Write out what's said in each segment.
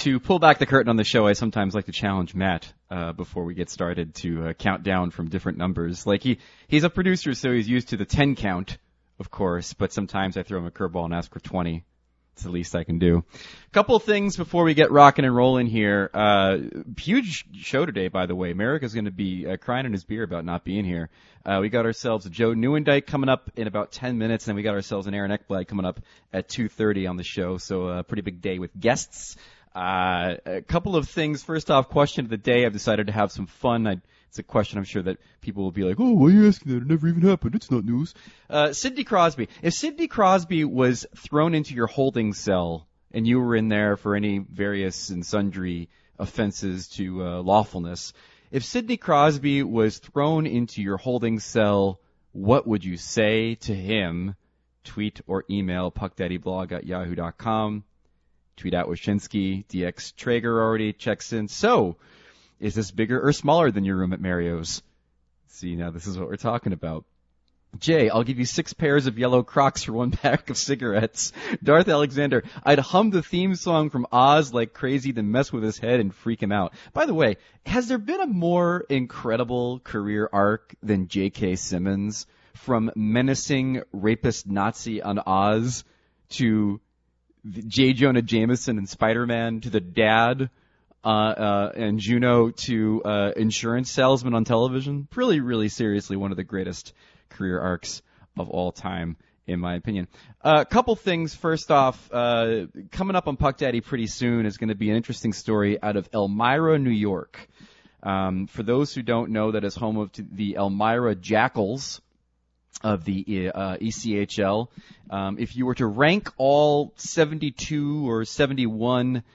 To pull back the curtain on the show, I sometimes like to challenge Matt before we get started to count down from different numbers. Like he's a producer, so he's used to the 10 count, of course, but sometimes I throw him a curveball and ask for 20. It's the least I can do. A couple of things before we get rocking and rolling here. Huge show today, by the way. Merrick is going to be crying in his beer about not being here. We got ourselves a Joe Nieuwendyk coming up in about 10 minutes, and then we got ourselves an Aaron Ekblad coming up at 2:30 on the show. So a pretty big day with guests. A couple of things. First off, question of the day. I've decided to have some fun. It's a question I'm sure that people will be like, oh, why are you asking that? It never even happened. It's not news. Sidney Crosby. If Sidney Crosby was thrown into your holding cell and you were in there for any various and sundry offenses to lawfulness, if Sidney Crosby was thrown into your holding cell, what would you say to him? Tweet or email puckdaddyblog@yahoo.com. Tweet out Wyshynski. DX Traeger already checks in. So, is this bigger or smaller than your room at Mario's? See, now this is what we're talking about. Jay, I'll give you 6 pairs of yellow Crocs for 1 pack of cigarettes. Darth Alexander, I'd hum the theme song from Oz like crazy, then mess with his head and freak him out. By the way, has there been a more incredible career arc than J.K. Simmons? From menacing rapist Nazi on Oz to J. Jonah Jameson and Spider-Man to the dad and Juno to insurance salesman on television. Really, really seriously, one of the greatest career arcs of all time, in my opinion. A couple things. First off, coming up on Puck Daddy pretty soon is going to be an interesting story out of Elmira, New York. For those who don't know, that is home of the Elmira Jackals of the ECHL. If you were to rank all 72 or 71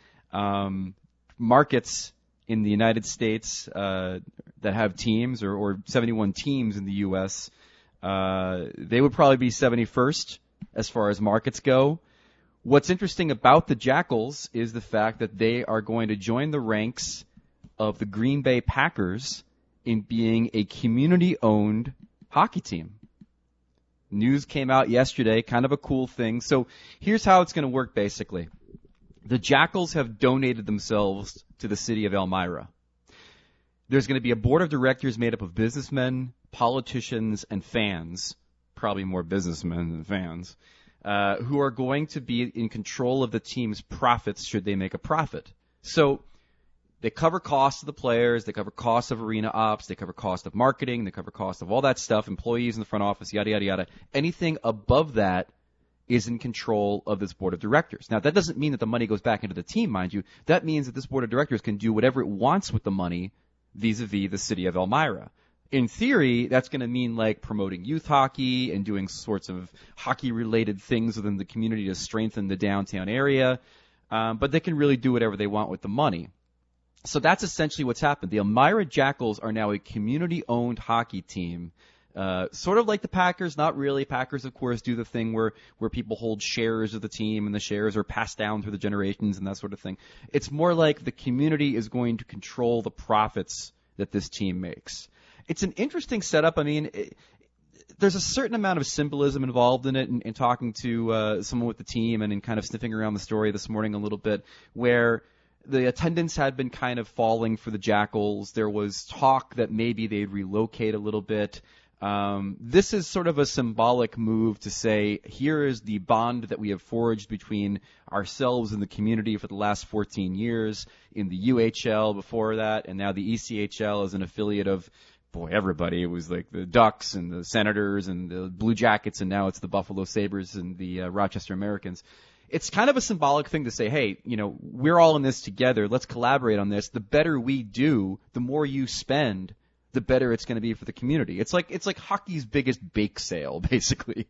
markets in the United States that have teams, or 71 teams in the U.S., they would probably be 71st as far as markets go. What's interesting about the Jackals is the fact that they are going to join the ranks of the Green Bay Packers in being a community-owned hockey team. News came out yesterday, kind of a cool thing. So here's how it's going to work, basically. The Jackals have donated themselves to the city of Elmira. There's going to be a board of directors made up of businessmen, politicians, and fans, probably more businessmen than fans, who are going to be in control of the team's profits should they make a profit. So they cover costs of the players, they cover costs of arena ops, they cover cost of marketing, they cover cost of all that stuff, employees in the front office, yada, yada, yada. Anything above that is in control of this board of directors. Now, that doesn't mean that the money goes back into the team, mind you. That means that this board of directors can do whatever it wants with the money vis-a-vis the city of Elmira. In theory, that's going to mean like promoting youth hockey and doing sorts of hockey-related things within the community to strengthen the downtown area. But they can really do whatever they want with the money. So that's essentially what's happened. The Elmira Jackals are now a community-owned hockey team. Sort of like the Packers, not really. Packers, of course, do the thing where people hold shares of the team and the shares are passed down through the generations and that sort of thing. It's more like the community is going to control the profits that this team makes. It's an interesting setup. I mean, there's a certain amount of symbolism involved in it, and talking to someone with the team and in kind of sniffing around the story this morning a little bit, where the attendance had been kind of falling for the Jackals. There was talk that maybe they'd relocate a little bit. This is sort of a symbolic move to say, here is the bond that we have forged between ourselves and the community for the last 14 years in the UHL before that, and now the ECHL is an affiliate of, everybody. It was like the Ducks and the Senators and the Blue Jackets, and now it's the Buffalo Sabres and the Rochester Americans. It's kind of a symbolic thing to say, hey, we're all in this together. Let's collaborate on this. The better we do, the more you spend, the better it's going to be for the community. It's like hockey's biggest bake sale, basically.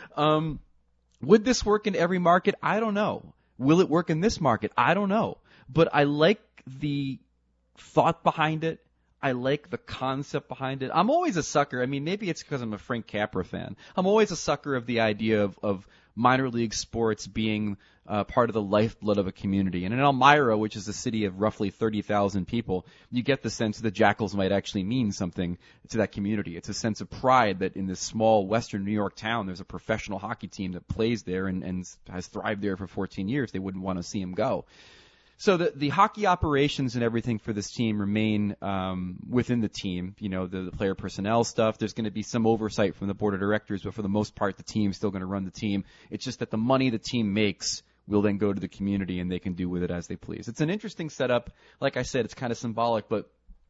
Would this work in every market? I don't know. Will it work in this market? I don't know. But I like the thought behind it. I like the concept behind it. I'm always a sucker. I mean, maybe it's because I'm a Frank Capra fan. I'm always a sucker of the idea of minor league sports being part of the lifeblood of a community. And in Elmira, which is a city of roughly 30,000 people, you get the sense that the Jackals might actually mean something to that community. It's a sense of pride that in this small western New York town, there's a professional hockey team that plays there and has thrived there for 14 years. They wouldn't want to see them go. So the hockey operations and everything for this team remain within the team. You know, the player personnel stuff. There's going to be some oversight from the board of directors, but for the most part, the team's still going to run the team. It's just that the money the team makes will then go to the community, and they can do with it as they please. It's an interesting setup. Like I said, it's kind of symbolic, but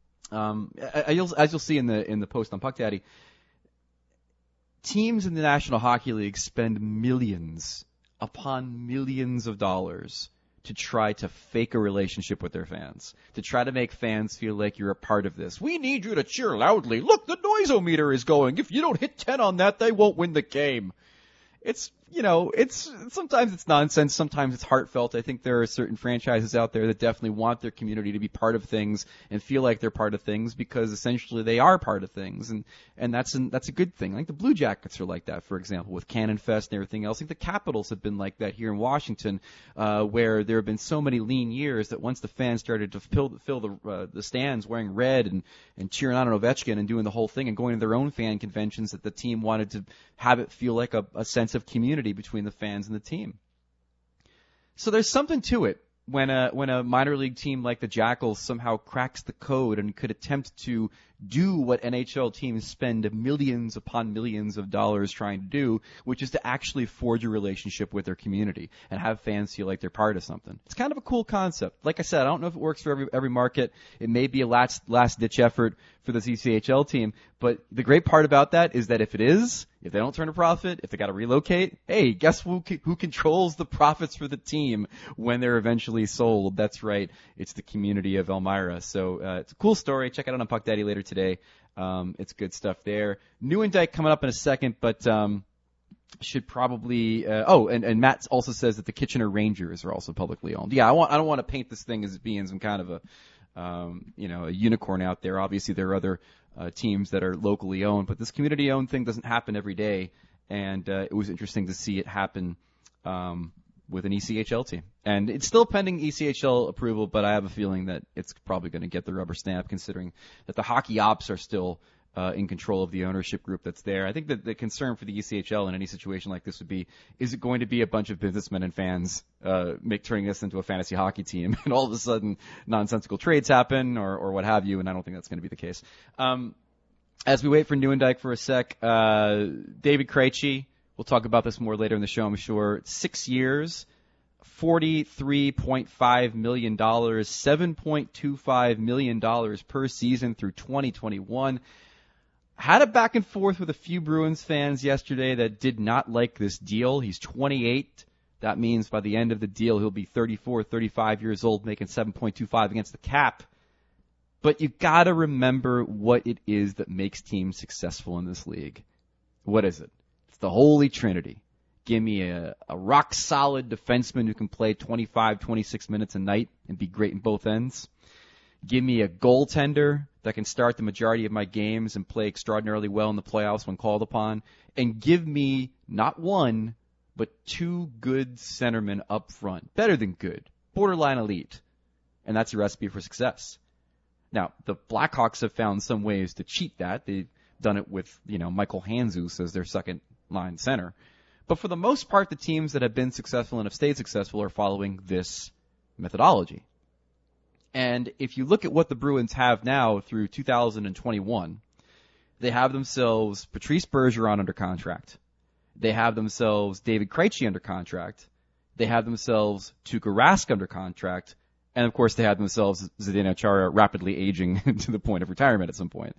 as you'll see in the post on Puck Daddy, teams in the National Hockey League spend millions upon millions of dollars to try to fake a relationship with their fans, to try to make fans feel like you're a part of this. We need you to cheer loudly. Look, the noisometer is going. If you don't hit 10 on that, they won't win the game. It's, you know, sometimes it's nonsense, sometimes it's heartfelt. I think there are certain franchises out there that definitely want their community to be part of things and feel like they're part of things because essentially they are part of things, and that's a good thing. Like the Blue Jackets are like that, for example, with Cannon Fest and everything else. I think the Capitals have been like that here in Washington, where there have been so many lean years that once the fans started to fill the stands wearing red and cheering on Ovechkin and doing the whole thing and going to their own fan conventions, that the team wanted to have it feel like a sense of community between the fans and the team. So there's something to it when a minor league team like the Jackals somehow cracks the code and could attempt to do what NHL teams spend millions upon millions of dollars trying to do, which is to actually forge a relationship with their community and have fans feel like they're part of something. It's kind of a cool concept. Like I said, I don't know if it works for every market. It may be a last-ditch effort for the ECHL team, but the great part about that is that if they don't turn a profit, if they got to relocate, hey, guess who controls the profits for the team when they're eventually sold? That's right, it's the community of Elmira. So it's a cool story. Check it out on Puck Daddy later today. It's good stuff there. Nieuwendyk coming up in a second, but should probably and Matt also says that the Kitchener Rangers are also publicly owned. Yeah, I don't want to paint this thing as being some kind of a a unicorn out there. Obviously, there are other teams that are locally owned, but this community-owned thing doesn't happen every day, and it was interesting to see it happen with an ECHL team. And it's still pending ECHL approval, but I have a feeling that it's probably going to get the rubber stamp, considering that the hockey ops are still in control of the ownership group that's there. I think that the concern for the ECHL in any situation like this would be, is it going to be a bunch of businessmen and fans turning this into a fantasy hockey team, and all of a sudden nonsensical trades happen or what have you, and I don't think that's going to be the case. As we wait for Nieuwendyk for a sec, David Krejci, we'll talk about this more later in the show, I'm sure. 6 years, $43.5 million, $7.25 million per season through 2021. Had a back and forth with a few Bruins fans yesterday that did not like this deal. He's 28. That means by the end of the deal, he'll be 34, 35 years old, making 7.25 against the cap. But you gotta remember what it is that makes teams successful in this league. What is it? It's the Holy Trinity. Give me a rock-solid defenseman who can play 25, 26 minutes a night and be great in both ends. Give me a goaltender that can start the majority of my games and play extraordinarily well in the playoffs when called upon. And give me not one, but two good centermen up front. Better than good. Borderline elite. And that's a recipe for success. Now, the Blackhawks have found some ways to cheat that. They've done it with, Michael Handzus as their second-line center. But for the most part, the teams that have been successful and have stayed successful are following this methodology. And if you look at what the Bruins have now through 2021, they have themselves Patrice Bergeron under contract. They have themselves David Krejci under contract. They have themselves Tuukka Rask under contract. And, of course, they have themselves Zdeno Chara rapidly aging to the point of retirement at some point.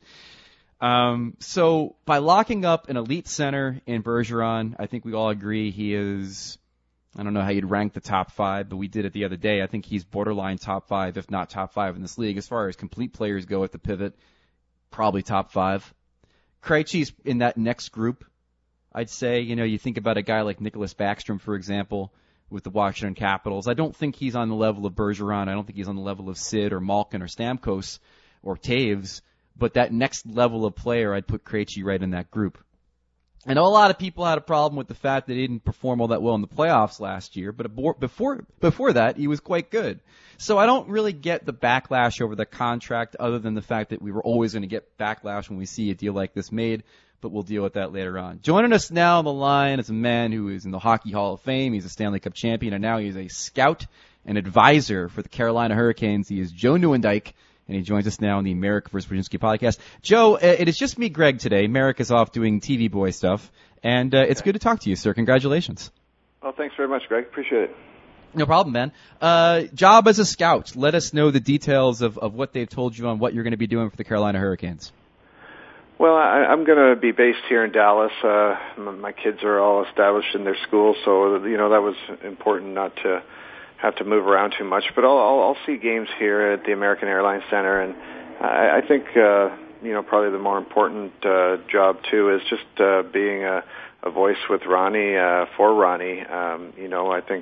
So by locking up an elite center in Bergeron, I think we all agree he is, I don't know how you'd rank the top five, but we did it the other day. I think he's borderline top five, if not top five in this league. As far as complete players go at the pivot, probably top five. Krejci's in that next group, I'd say. You think about a guy like Nicholas Backstrom, for example, with the Washington Capitals. I don't think he's on the level of Bergeron. I don't think he's on the level of Sid or Malkin or Stamkos or Taves. But that next level of player, I'd put Krejci right in that group. I know a lot of people had a problem with the fact that he didn't perform all that well in the playoffs last year, but before that, he was quite good. So I don't really get the backlash over the contract, other than the fact that we were always going to get backlash when we see a deal like this made, but we'll deal with that later on. Joining us now on the line is a man who is in the Hockey Hall of Fame. He's a Stanley Cup champion, and now he's a scout an advisor for the Carolina Hurricanes. He is Joe Nieuwendyk, and he joins us now on the Merrick vs. Brzezinski podcast. Joe, it is just me, Greg, today. Merrick is off doing TV boy stuff, and it's good to talk to you, sir. Congratulations. Oh, thanks very much, Greg. Appreciate it. No problem, man. Job as a scout. Let us know the details of what they've told you on what you're going to be doing for the Carolina Hurricanes. Well, I'm going to be based here in Dallas. My kids are all established in their schools, so that was important not to have to move around too much. But I'll see games here at the American Airlines Center, and I think probably the more important job too is just being a voice with Ronnie for Ronnie. I think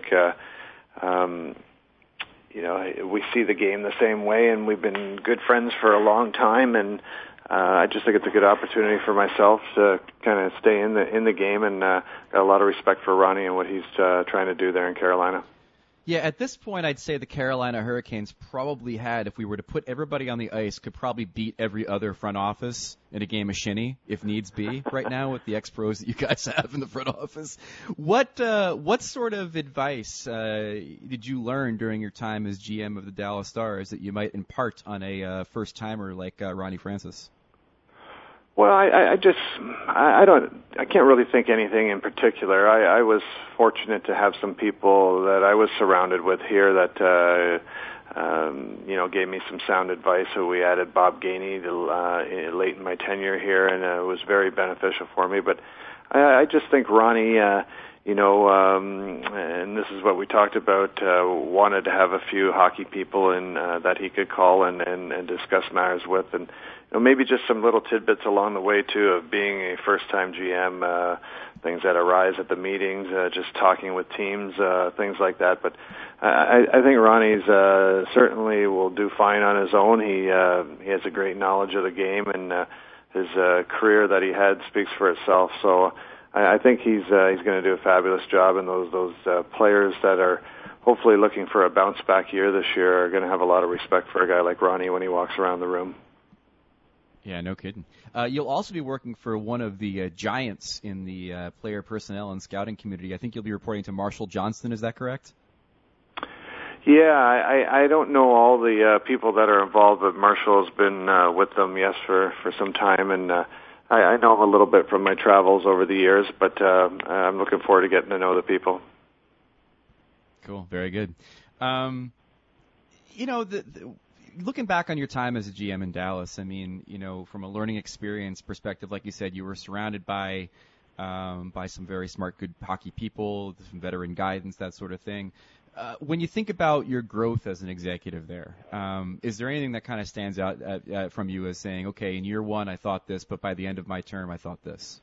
we see the game the same way, and we've been good friends for a long time, and I just think it's a good opportunity for myself to kind of stay in the game, and got a lot of respect for Ronnie and what he's trying to do there in Carolina. Yeah, at this point, I'd say the Carolina Hurricanes probably had, if we were to put everybody on the ice, could probably beat every other front office in a game of shinny, if needs be, right now with the ex-pros that you guys have in the front office. What sort of advice did you learn during your time as GM of the Dallas Stars that you might impart on a first-timer like Ronnie Francis? Well, I can't really think anything in particular. I was fortunate to have some people that I was surrounded with here that, gave me some sound advice. So we added Bob Gainey late in my tenure here, and it was very beneficial for me. But I just think Ronnie, and this is what we talked about, wanted to have a few hockey people that he could call and discuss matters with, and maybe just some little tidbits along the way too of being a first-time GM, things that arise at the meetings, just talking with teams, things like that. But I think Ronnie's certainly will do fine on his own. He has a great knowledge of the game, and his career that he had speaks for itself. So I think he's going to do a fabulous job, and those players that are hopefully looking for a bounce-back year this year are going to have a lot of respect for a guy like Ronnie when he walks around the room. Yeah, no kidding. You'll also be working for one of the giants in the player personnel and scouting community. I think you'll be reporting to Marshall Johnston. Is that correct? Yeah, I don't know all the people that are involved, but Marshall's been with them, yes, for some time, and I know him a little bit from my travels over the years, but I'm looking forward to getting to know the people. Cool, very good. Looking back on your time as a GM in Dallas, I mean, from a learning experience perspective, like you said, you were surrounded by some very smart, good hockey people, some veteran guidance, that sort of thing. When you think about your growth as an executive there, is there anything that kind of stands out from you as saying, okay, in year one I thought this, but by the end of my term I thought this?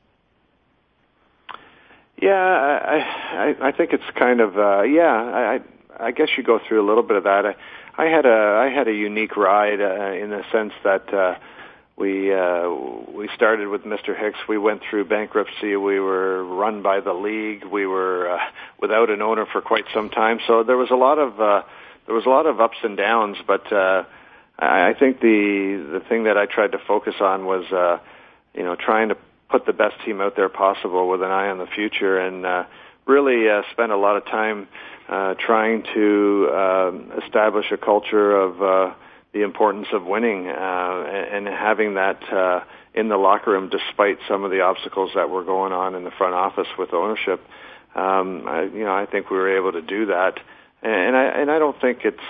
Yeah, I think it's kind of I guess you go through a little bit of that. I had a unique ride in the sense that we started with Mr. Hicks. We went through bankruptcy. We were run by the league. We were without an owner for quite some time. So there was a lot of ups and downs. But I think the thing that I tried to focus on was trying to put the best team out there possible with an eye on the future, and really spend a lot of time trying to establish a culture of the importance of winning and having that in the locker room, despite some of the obstacles that were going on in the front office with ownership. I think we were able to do that, and I don't think it's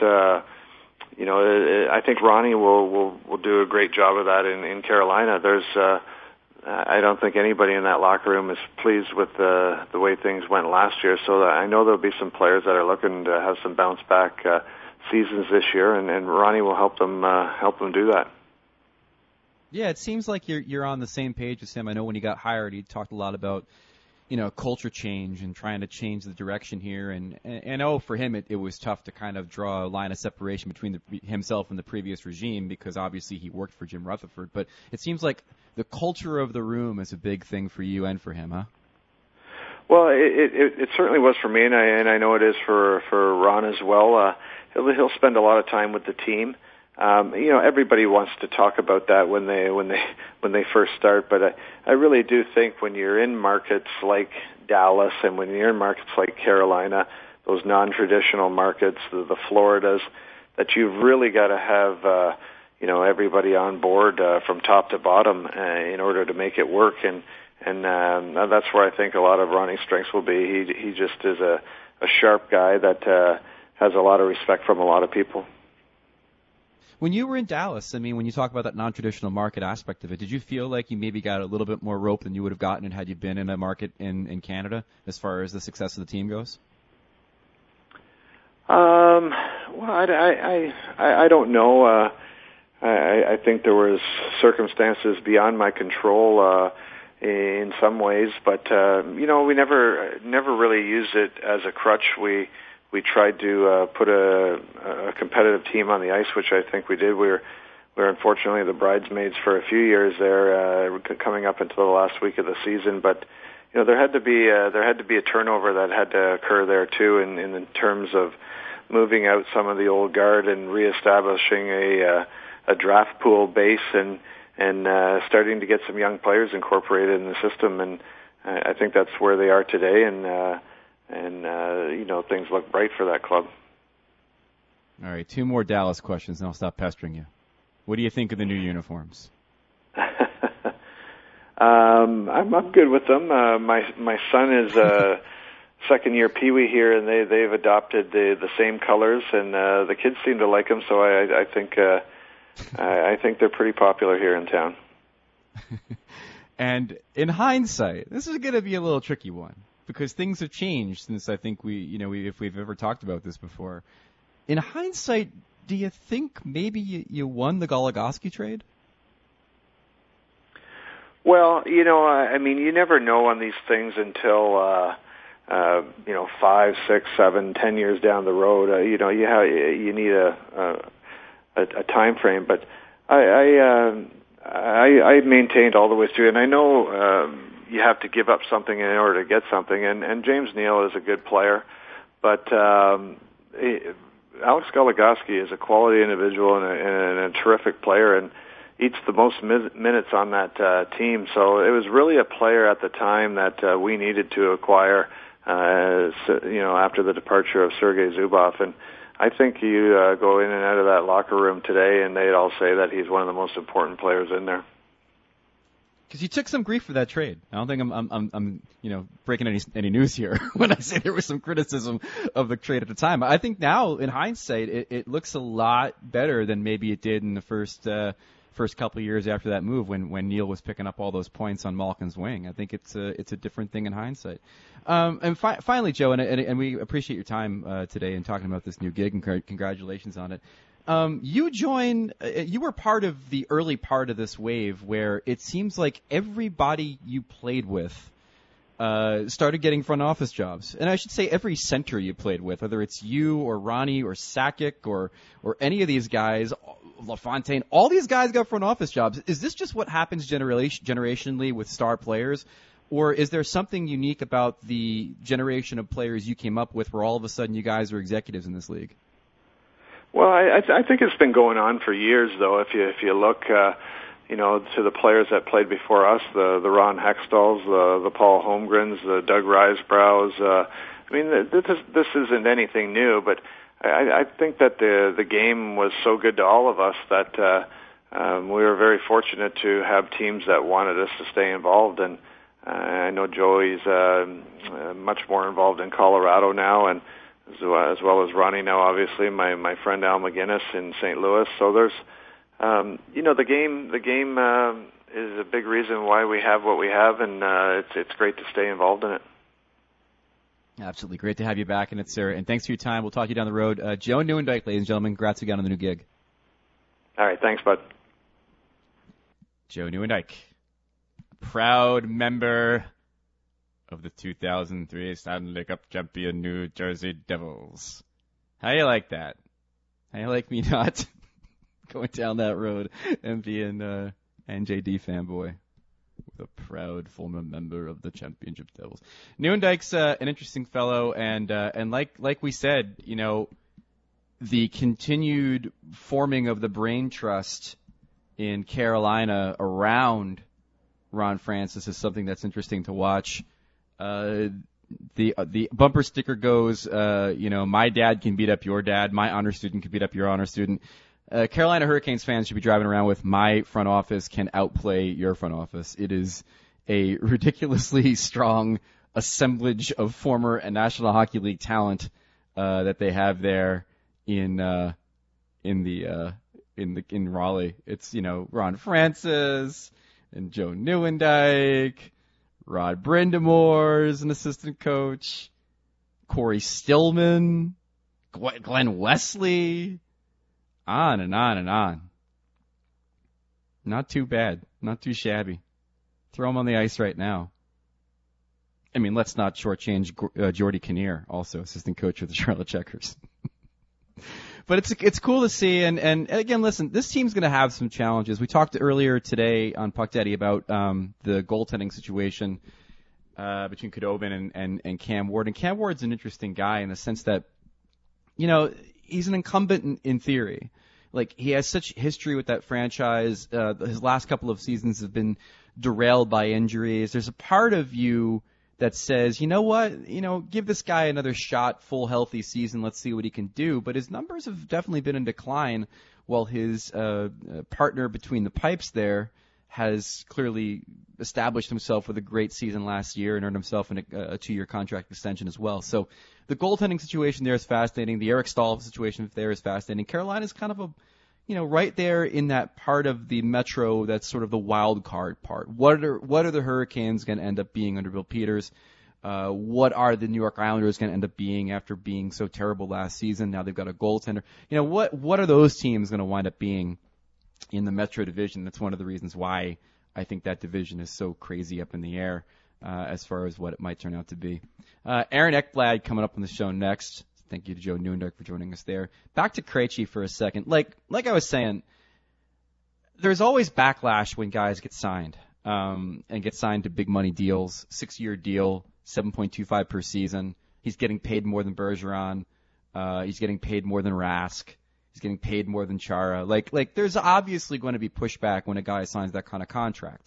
I think Ronnie will do a great job of that in Carolina. I don't think anybody in that locker room is pleased with the way things went last year. So I know there'll be some players that are looking to have some bounce back seasons this year, and Ronnie will help them do that. Yeah, it seems like you're on the same page with him. I know when he got hired, he talked a lot about culture change and trying to change the direction here. And I know for him it was tough to kind of draw a line of separation between himself and the previous regime, because obviously he worked for Jim Rutherford. But it seems like the culture of the room is a big thing for you and for him, huh? Well, it certainly was for me, and I know it is for Ron as well. He'll spend a lot of time with the team. Everybody wants to talk about that when they first start, but I really do think when you're in markets like Dallas and when you're in markets like Carolina, those non-traditional markets, the Floridas, that you've really got to have everybody on board from top to bottom in order to make it work. And that's where I think a lot of Ronnie's strengths will be. He just is a sharp guy that has a lot of respect from a lot of people. When you were in Dallas, I mean, when you talk about that non-traditional market aspect of it, did you feel like you maybe got a little bit more rope than you would have gotten had you been in a market in Canada as far as the success of the team goes? Well, I don't know. I think there was circumstances beyond my control in some ways, but we never really used it as a crutch. We tried to put a competitive team on the ice, which I think we did. We were unfortunately the bridesmaids for a few years there, coming up until the last week of the season. But there had to be a turnover that had to occur there too, in terms of moving out some of the old guard and reestablishing a draft pool base and starting to get some young players incorporated in the system. And I think that's where they are today. And things look bright for that club. All right, 2 more Dallas questions, and I'll stop pestering you. What do you think of the new uniforms? I'm good with them. My son is second year Pee-wee here, and they've adopted the same colors, and the kids seem to like them. So I think they're pretty popular here in town. And in hindsight, this is going to be a little tricky one, because things have changed since I think if we've ever talked about this before. In hindsight, do you think maybe you won the Goligoski trade? Well, I mean, you never know on these things until 5, 6, 7, 10 years down the road. You need a time frame, but I maintained all the way through, and I know you have to give up something in order to get something. And James Neal is a good player, but Alex Goligoski is a quality individual and a terrific player, and eats the most minutes on that team. So it was really a player at the time that we needed to acquire, after the departure of Sergei Zubov. And I think you go in and out of that locker room today, and they'd all say that he's one of the most important players in there. Because you took some grief for that trade. I don't think I'm breaking any news here when I say there was some criticism of the trade at the time. I think now, in hindsight, it looks a lot better than maybe it did in the first couple of years after that move when Neal was picking up all those points on Malkin's wing. I think it's a different thing in hindsight. And finally, Joe, and we appreciate your time today in talking about this new gig, and congratulations on it. You were part of the early part of this wave where it seems like everybody you played with started getting front office jobs. And I should say every center you played with, whether it's you or Ronnie or Sakic or any of these guys, LaFontaine, all these guys got front office jobs. Is this just what happens generationally with star players? Or is there something unique about the generation of players you came up with where all of a sudden you guys are executives in this league? Well, I think it's been going on for years, though. If you look, to the players that played before us, the Ron Hextalls, the Paul Holmgrens, the Doug Risebrows. I mean, this isn't anything new, but I think that the game was so good to all of us that we were very fortunate to have teams that wanted us to stay involved. And I know Joey's much more involved in Colorado now, and as well as Ronnie now, obviously, my friend Al McGinnis in St. Louis. So there's, the game is a big reason why we have what we have, and it's great to stay involved in it. Absolutely. Great to have you back, and thanks for your time. We'll talk to you down the road. Joe Nieuwendyk, ladies and gentlemen, congrats again on the new gig. All right. Thanks, bud. Joe Nieuwendyk, proud member of the 2003 Stanley Cup champion New Jersey Devils. How you like that? How you like me not going down that road and being NJD fanboy with a proud former member of the championship Devils? Nieuwendyk's an interesting fellow, and like we said, the continued forming of the brain trust in Carolina around Ron Francis is something that's interesting to watch. the bumper sticker goes, my dad can beat up your dad, my honor student can beat up your honor student. Carolina Hurricanes fans should be driving around with my front office can outplay your front office. It is a ridiculously strong assemblage of former and National Hockey League talent that they have there in Raleigh. It's Ron Francis and Joe Nieuwendyk, Rod Brind'Amour is an assistant coach, Corey Stillman, Glenn Wesley, on and on and on. Not too bad, not too shabby. Throw him on the ice right now. I mean, let's not shortchange Jordy Kinnear, also assistant coach of the Charlotte Checkers. But it's cool to see, and again, listen, this team's going to have some challenges. We talked earlier today on Puck Daddy about the goaltending situation between Khudobin and Cam Ward. And Cam Ward's an interesting guy in the sense that, he's an incumbent in theory. Like, he has such history with that franchise. His last couple of seasons have been derailed by injuries. There's a part of you that says, you know what, give this guy another shot, full healthy season, let's see what he can do. But his numbers have definitely been in decline, while his partner between the pipes there has clearly established himself with a great season last year and earned himself a 2-year contract extension as well. So the goaltending situation there is fascinating. The Eric Staal situation there is fascinating. Carolina's kind of right there in that part of the Metro that's sort of the wild card part. What are the Hurricanes going to end up being under Bill Peters? What are the New York Islanders going to end up being after being so terrible last season? Now they've got a goaltender. What are those teams going to wind up being in the Metro division? That's one of the reasons why I think that division is so crazy up in the air as far as what it might turn out to be. Aaron Ekblad coming up on the show next. Thank you to Joe Nieuwendyk for joining us there. Back to Krejci for a second. Like I was saying, there's always backlash when guys get signed and get signed to big money deals. 6-year deal, $7.25 per season. He's getting paid more than Bergeron. He's getting paid more than Rask. He's getting paid more than Chara. Like there's obviously going to be pushback when a guy signs that kind of contract.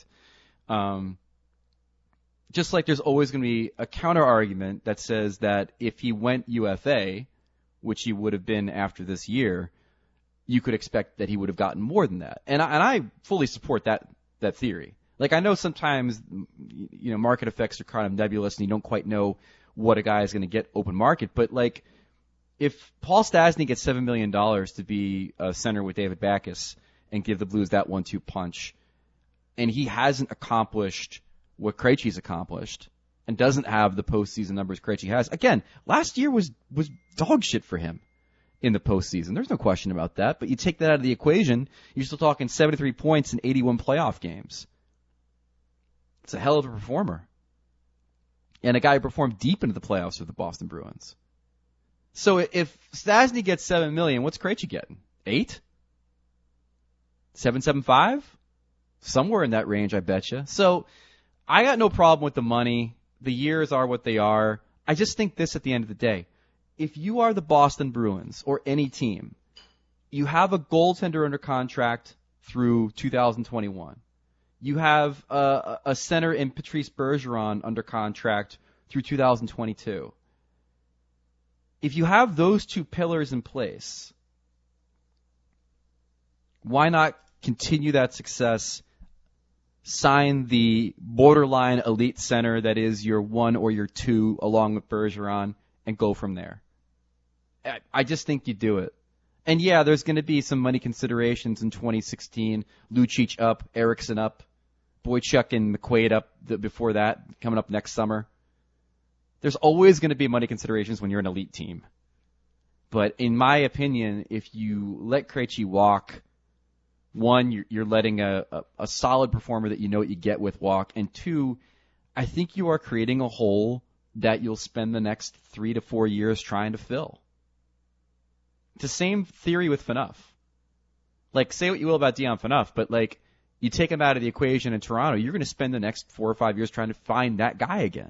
Just like there's always going to be a counter argument that says that if he went UFA, which he would have been after this year, you could expect that he would have gotten more than that. And I fully support that theory. Like, I know sometimes, market effects are kind of nebulous and you don't quite know what a guy is going to get open market. But like, if Paul Stastny gets $7 million to be a center with David Backes and give the Blues that 1-2 punch, and he hasn't accomplished what Krejci's accomplished and doesn't have the postseason numbers Krejci has. Again, last year was dog shit for him in the postseason. There's no question about that. But you take that out of the equation, you're still talking 73 points in 81 playoff games. It's a hell of a performer. And a guy who performed deep into the playoffs with the Boston Bruins. So if Stastny gets $7 million, what's Krejci getting? 8? 7.75? Somewhere in that range, I betcha. So I got no problem with the money. The years are what they are. I just think this at the end of the day. If you are the Boston Bruins or any team, you have a goaltender under contract through 2021. You have a center in Patrice Bergeron under contract through 2022. If you have those two pillars in place, why not continue that success? Sign the borderline elite center that is your 1 or your 2 along with Bergeron and go from there. I just think you do it. And yeah, there's going to be some money considerations in 2016. Lucic up, Eriksson up, Boychuk and McQuaid up before that, coming up next summer. There's always going to be money considerations when you're an elite team. But in my opinion, if you let Krejci walk, one, you're letting a solid performer that you know what you get with walk. And two, I think you are creating a hole that you'll spend the next 3 to 4 years trying to fill. It's the same theory with Phaneuf. Like, say what you will about Dion Phaneuf, but like, you take him out of the equation in Toronto, you're going to spend the next 4 or 5 years trying to find that guy again.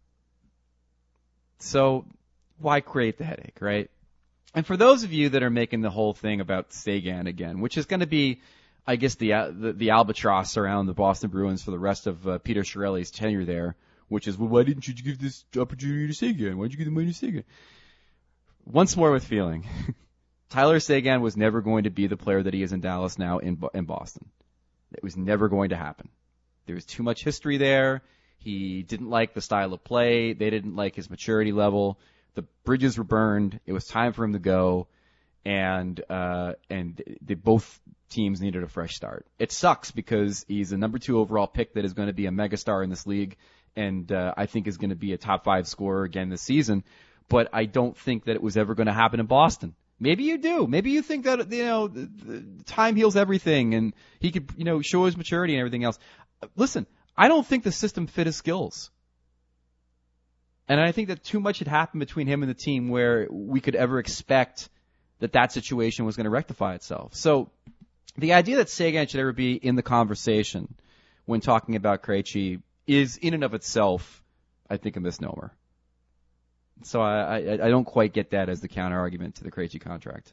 So why create the headache, right? And for those of you that are making the whole thing about Seguin again, which is going to be, I guess, the albatross around the Boston Bruins for the rest of Peter Chiarelli's tenure there, which is, well, why didn't you give this opportunity to Seguin? Why did you give the money to Seguin? Once more with feeling. Tyler Seguin was never going to be the player that he is in Dallas now in Boston. It was never going to happen. There was too much history there. He didn't like the style of play. They didn't like his maturity level. The bridges were burned. It was time for him to go, and both teams needed a fresh start. It sucks because he's a number 2 overall pick that is going to be a megastar in this league, and I think is going to be a top 5 scorer again this season. But I don't think that it was ever going to happen in Boston. Maybe you do. Maybe you think that, the time heals everything and he could, show his maturity and everything else. Listen, I don't think the system fit his skills. And I think that too much had happened between him and the team where we could ever expect that situation was going to rectify itself. So the idea that Seguin should ever be in the conversation when talking about Krejci is in and of itself, I think, a misnomer. So I don't quite get that as the counter-argument to the Krejci contract.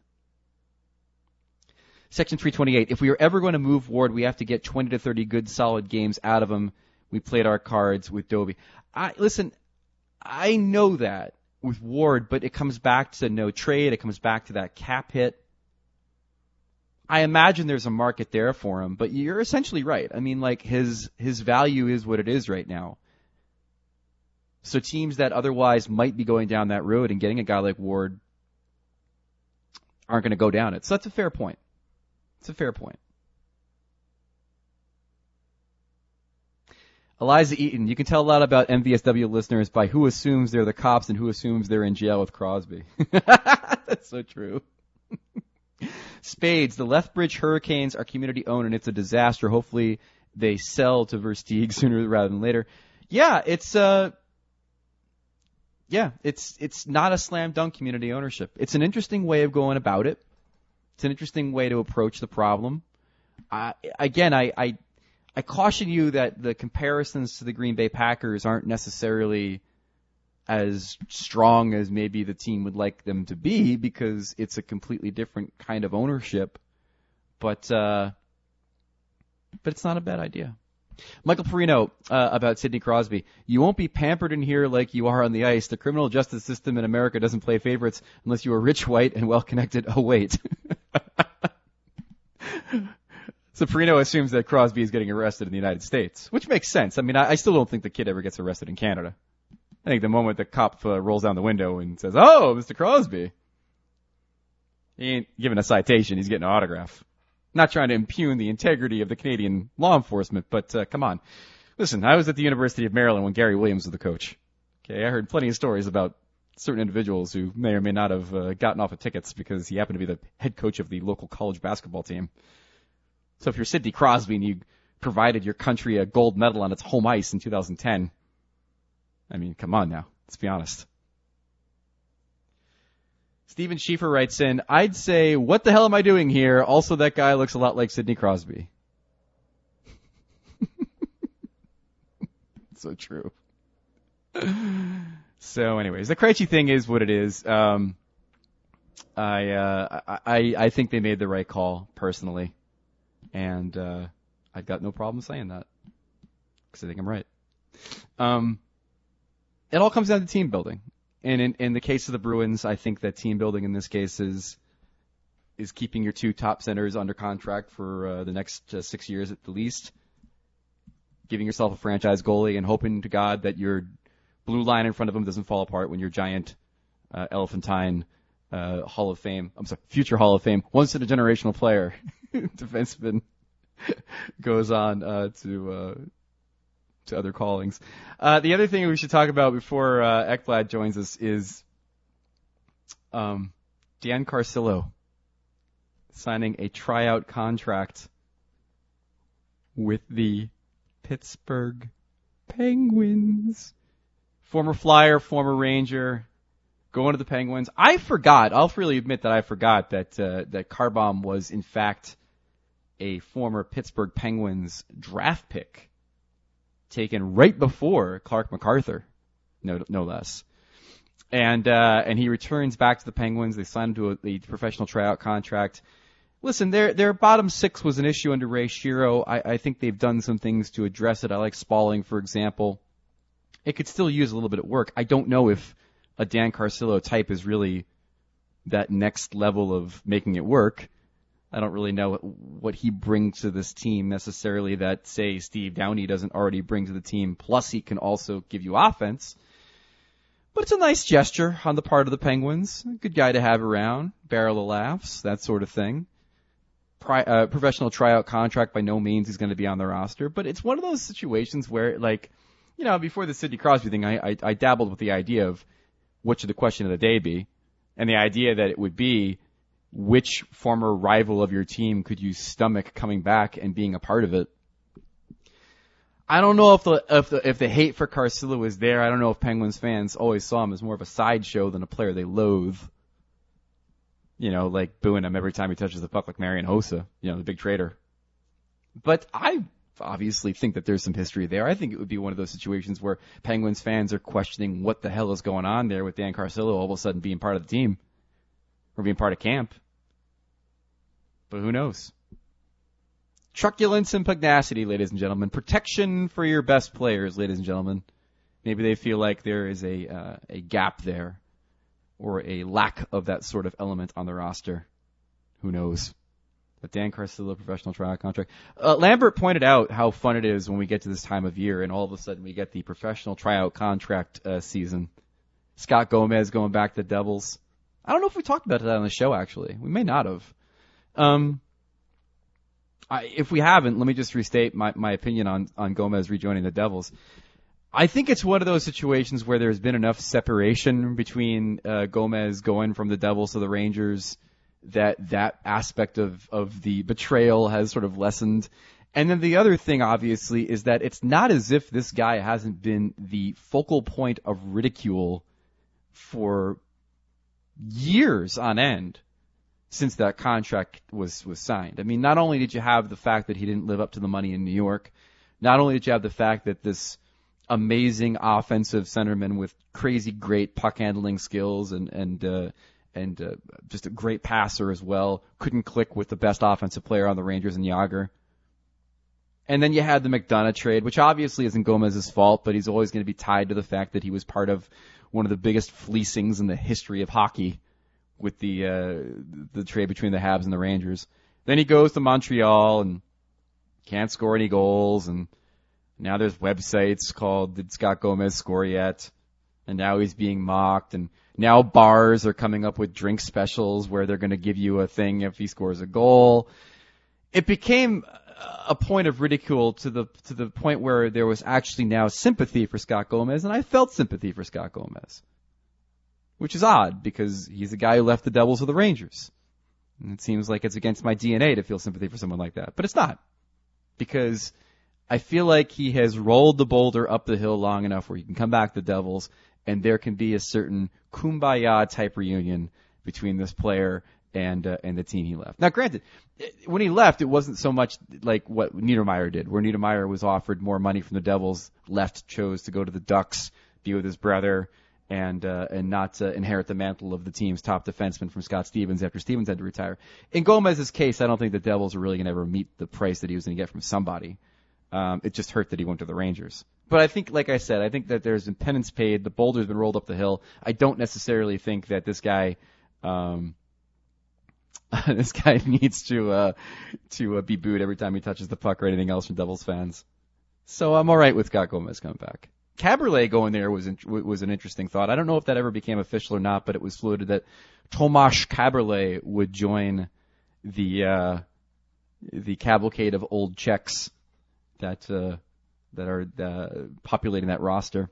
Section 328, if we are ever going to move Ward, we have to get 20 to 30 good, solid games out of him. We played our cards with Doby. Listen, I know that with Ward, but it comes back to no trade. It comes back to that cap hit. I imagine there's a market there for him, but you're essentially right. I mean, like, his value is what it is right now. So teams that otherwise might be going down that road and getting a guy like Ward aren't going to go down it. So that's a fair point. It's a fair point. Eliza Eaton, you can tell a lot about MVSW listeners by who assumes they're the cops and who assumes they're in jail with Crosby. That's so true. Spades, the Lethbridge Hurricanes are community owned and it's a disaster. Hopefully they sell to Versteeg sooner rather than later. Yeah, it's not a slam dunk community ownership. It's an interesting way of going about it. It's an interesting way to approach the problem. I caution you that the comparisons to the Green Bay Packers aren't necessarily as strong as maybe the team would like them to be because it's a completely different kind of ownership. But it's not a bad idea. Michael Perino, about Sidney Crosby. You won't be pampered in here like you are on the ice. The criminal justice system in America doesn't play favorites unless you are rich, white, and well-connected. Oh, wait. So Perino assumes that Crosby is getting arrested in the United States, which makes sense. I mean, I still don't think the kid ever gets arrested in Canada. I think the moment the cop rolls down the window and says, "Oh, Mr. Crosby," he ain't giving a citation. He's getting an autograph. Not trying to impugn the integrity of the Canadian law enforcement, but come on. Listen, I was at the University of Maryland when Gary Williams was the coach. Okay, I heard plenty of stories about certain individuals who may or may not have gotten off of tickets because he happened to be the head coach of the local college basketball team. So if you're Sidney Crosby and you provided your country a gold medal on its home ice in 2010, I mean, come on now. Let's be honest. Steven Schieffer writes in, I'd say, what the hell am I doing here? Also, that guy looks a lot like Sidney Crosby. So true. So anyways, the Krejci thing is what it is. I think they made the right call, personally. And I've got no problem saying that. Because I think I'm right. It all comes down to team building. And in the case of the Bruins, I think that team building in this case is keeping your two top centers under contract for the next 6 years at the least, giving yourself a franchise goalie, and hoping to God that your blue line in front of him doesn't fall apart when your giant elephantine Hall of Fame, future Hall of Fame, once in a generational player, defenseman, goes on to other callings. The other thing we should talk about before Ekblad joins us is Dan Carcillo signing a tryout contract with the Pittsburgh Penguins. Former Flyer, former Ranger, going to the Penguins. I forgot. I'll freely admit that I forgot that Carbom was in fact a former Pittsburgh Penguins draft pick, taken right before Clark MacArthur, no less. And he returns back to the Penguins. They signed him to a professional tryout contract. Listen, their bottom six was an issue under Ray Shero. I think they've done some things to address it. I like Spalling, for example. it could still use a little bit of work. I don't know if a Dan Carcillo type is really that next level of making it work. I don't really know what he brings to this team necessarily that, say, Steve Downey doesn't already bring to the team, plus he can also give you offense. But it's a nice gesture on the part of the Penguins. A good guy to have around, barrel of laughs, that sort of thing. Professional tryout contract, by no means he's going to be on the roster, but it's one of those situations where, like, you know, before the Sidney Crosby thing, I dabbled with the idea of what should the question of the day be, and the idea that it would be, which former rival of your team could you stomach coming back and being a part of it? I don't know if the hate for Carcillo is there. I don't know if Penguins fans always saw him as more of a sideshow than a player they loathe. You know, like booing him every time he touches the puck like Marian Hossa, you know, the big traitor. But I obviously think that there's some history there. I think it would be one of those situations where Penguins fans are questioning what the hell is going on there with Dan Carcillo all of a sudden being part of the team. Or being part of camp. But who knows? Truculence and pugnacity, ladies and gentlemen. Protection for your best players, ladies and gentlemen. Maybe they feel like there is a gap there, or a lack of that sort of element on the roster. Who knows? But Dan Carcillo, professional tryout contract. Lambert pointed out how fun it is when we get to this time of year, and all of a sudden we get the professional tryout contract season. Scott Gomez going back to the Devils. I don't know if we talked about that on the show, actually. We may not have. If we haven't, let me just restate my opinion on Gomez rejoining the Devils. I think it's one of those situations where there's been enough separation between Gomez going from the Devils to the Rangers that aspect of the betrayal has sort of lessened. And then the other thing, obviously, is that it's not as if this guy hasn't been the focal point of ridicule for years on end since that contract was signed. I mean, not only did you have the fact that he didn't live up to the money in New York, not only did you have the fact that this amazing offensive centerman with crazy great puck handling skills and just a great passer as well couldn't click with the best offensive player on the Rangers in Jágr. And then you had the McDonough trade, which obviously isn't Gomez's fault, but he's always going to be tied to the fact that he was part of one of the biggest fleecings in the history of hockey with the trade between the Habs and the Rangers. Then he goes to Montreal and can't score any goals, and now there's websites called Did Scott Gomez Score Yet? And now he's being mocked, and now bars are coming up with drink specials where they're going to give you a thing if he scores a goal. It became a point of ridicule to the point where there was actually now sympathy for Scott Gomez, and I felt sympathy for Scott Gomez, which is odd because he's a guy who left the Devils with the Rangers. And it seems like it's against my DNA to feel sympathy for someone like that, but it's not, because I feel like he has rolled the boulder up the hill long enough where he can come back to the Devils, and there can be a certain kumbaya type reunion between this player and the team he left. Now, granted, when he left, it wasn't so much like what Niedermayer did, where Niedermayer was offered more money from the Devils, left, chose to go to the Ducks, be with his brother, and not inherit the mantle of the team's top defenseman from Scott Stevens after Stevens had to retire. In Gomez's case, I don't think the Devils are really going to ever meet the price that he was going to get from somebody. It just hurt that he went to the Rangers. But I think, like I said, I think that there's been penance paid. The boulder's been rolled up the hill. I don't necessarily think that this guy needs to be booed every time he touches the puck or anything else from Devils fans. So I'm all right with Scott Gomez coming back. Caberlet going there was an interesting thought. I don't know if that ever became official or not, but it was floated that Tomáš Kaberle would join the cavalcade of old Czechs that are populating that roster.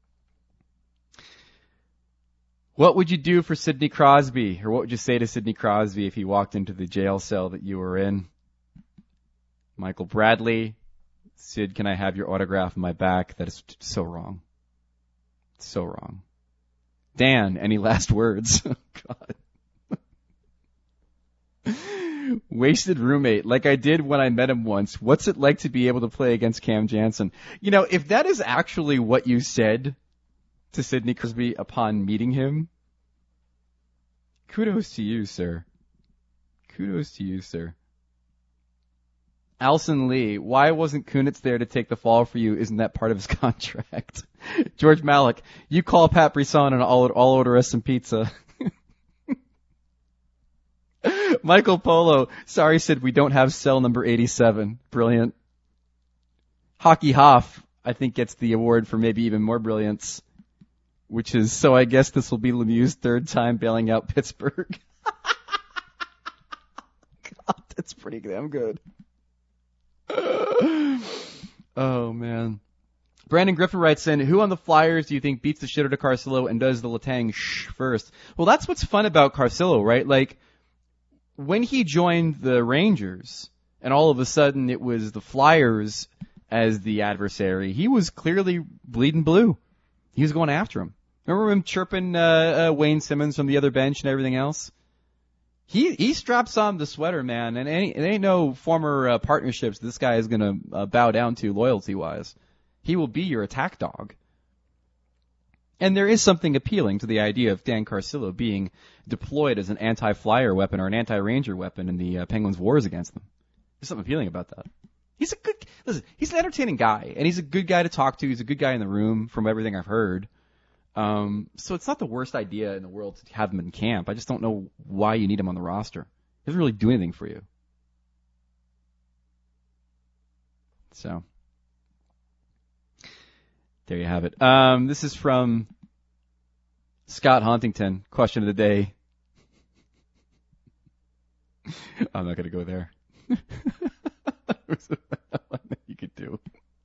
What would you do for Sidney Crosby, or what would you say to Sidney Crosby if he walked into the jail cell that you were in? Michael Bradley, Sid, can I have your autograph on my back? That is so wrong. So wrong. Dan, any last words? God. Wasted roommate, like I did when I met him once. What's it like to be able to play against Cam Janssen? You know, if that is actually what you said to Sidney Crosby upon meeting him, kudos to you, sir. Kudos to you, sir. Allison Lee, why wasn't Kunitz there to take the fall for you? Isn't that part of his contract? George Malik, you call Pat Brisson and I'll order us some pizza. Michael Polo, sorry Sid, we don't have cell number 87. Brilliant. Hockey Hoff, I think, gets the award for maybe even more brilliance, which is, so I guess this will be Lemieux's third time bailing out Pittsburgh. God, that's pretty damn good. Oh, man. Brandon Griffin writes in, who on the Flyers do you think beats the shit out of Carcillo and does the Letang shh first? Well, that's what's fun about Carcillo, right? Like, when he joined the Rangers, and all of a sudden it was the Flyers as the adversary, he was clearly bleeding blue. He was going after him. Remember him chirping Wayne Simmons from the other bench and everything else? He straps on the sweater, man, and it ain't no former partnerships this guy is going to bow down to loyalty-wise. He will be your attack dog. And there is something appealing to the idea of Dan Carcillo being deployed as an anti-Flyer weapon or an anti-Ranger weapon in the Penguins' wars against them. There's something appealing about that. He's an entertaining guy, and he's a good guy to talk to. He's a good guy in the room, from everything I've heard. So it's not the worst idea in the world to have him in camp. I just don't know why you need him on the roster. He doesn't really do anything for you. So there you have it. This is from Scott Huntington. Question of the day. I'm not going to go there. You could do.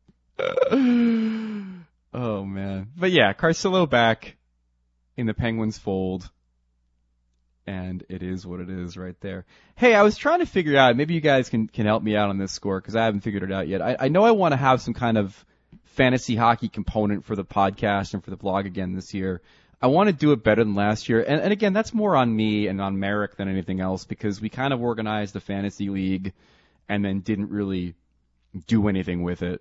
Oh, man. But yeah, Carcillo back in the Penguins fold. And it is what it is right there. Hey, I was trying to figure out, maybe you guys can help me out on this score, because I haven't figured it out yet. I know I want to have some kind of fantasy hockey component for the podcast and for the blog again this year. I want to do it better than last year. And again, that's more on me and on Merrick than anything else, because we kind of organized the fantasy league and then didn't really do anything with it.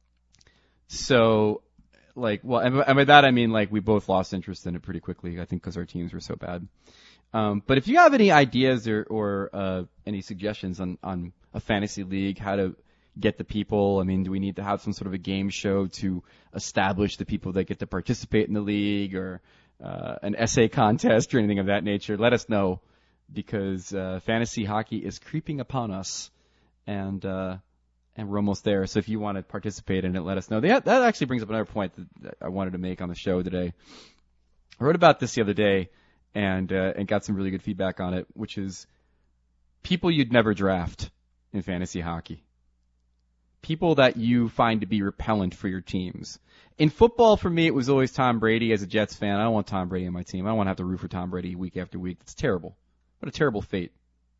So, like, well, and by that I mean, like, we both lost interest in it pretty quickly, I think, because our teams were so bad. But if you have any ideas or any suggestions on a fantasy league, how to get the people, I mean, do we need to have some sort of a game show to establish the people that get to participate in the league, or an essay contest or anything of that nature? Let us know, because fantasy hockey is creeping upon us, and we're almost there. So if you want to participate in it, let us know. That actually brings up another point that I wanted to make on the show today. I wrote about this the other day and got some really good feedback on it, which is people you'd never draft in fantasy hockey. People that you find to be repellent for your teams. In football, for me, it was always Tom Brady. As a Jets fan, I don't want Tom Brady on my team. I don't want to have to root for Tom Brady week after week. It's terrible. What a terrible fate.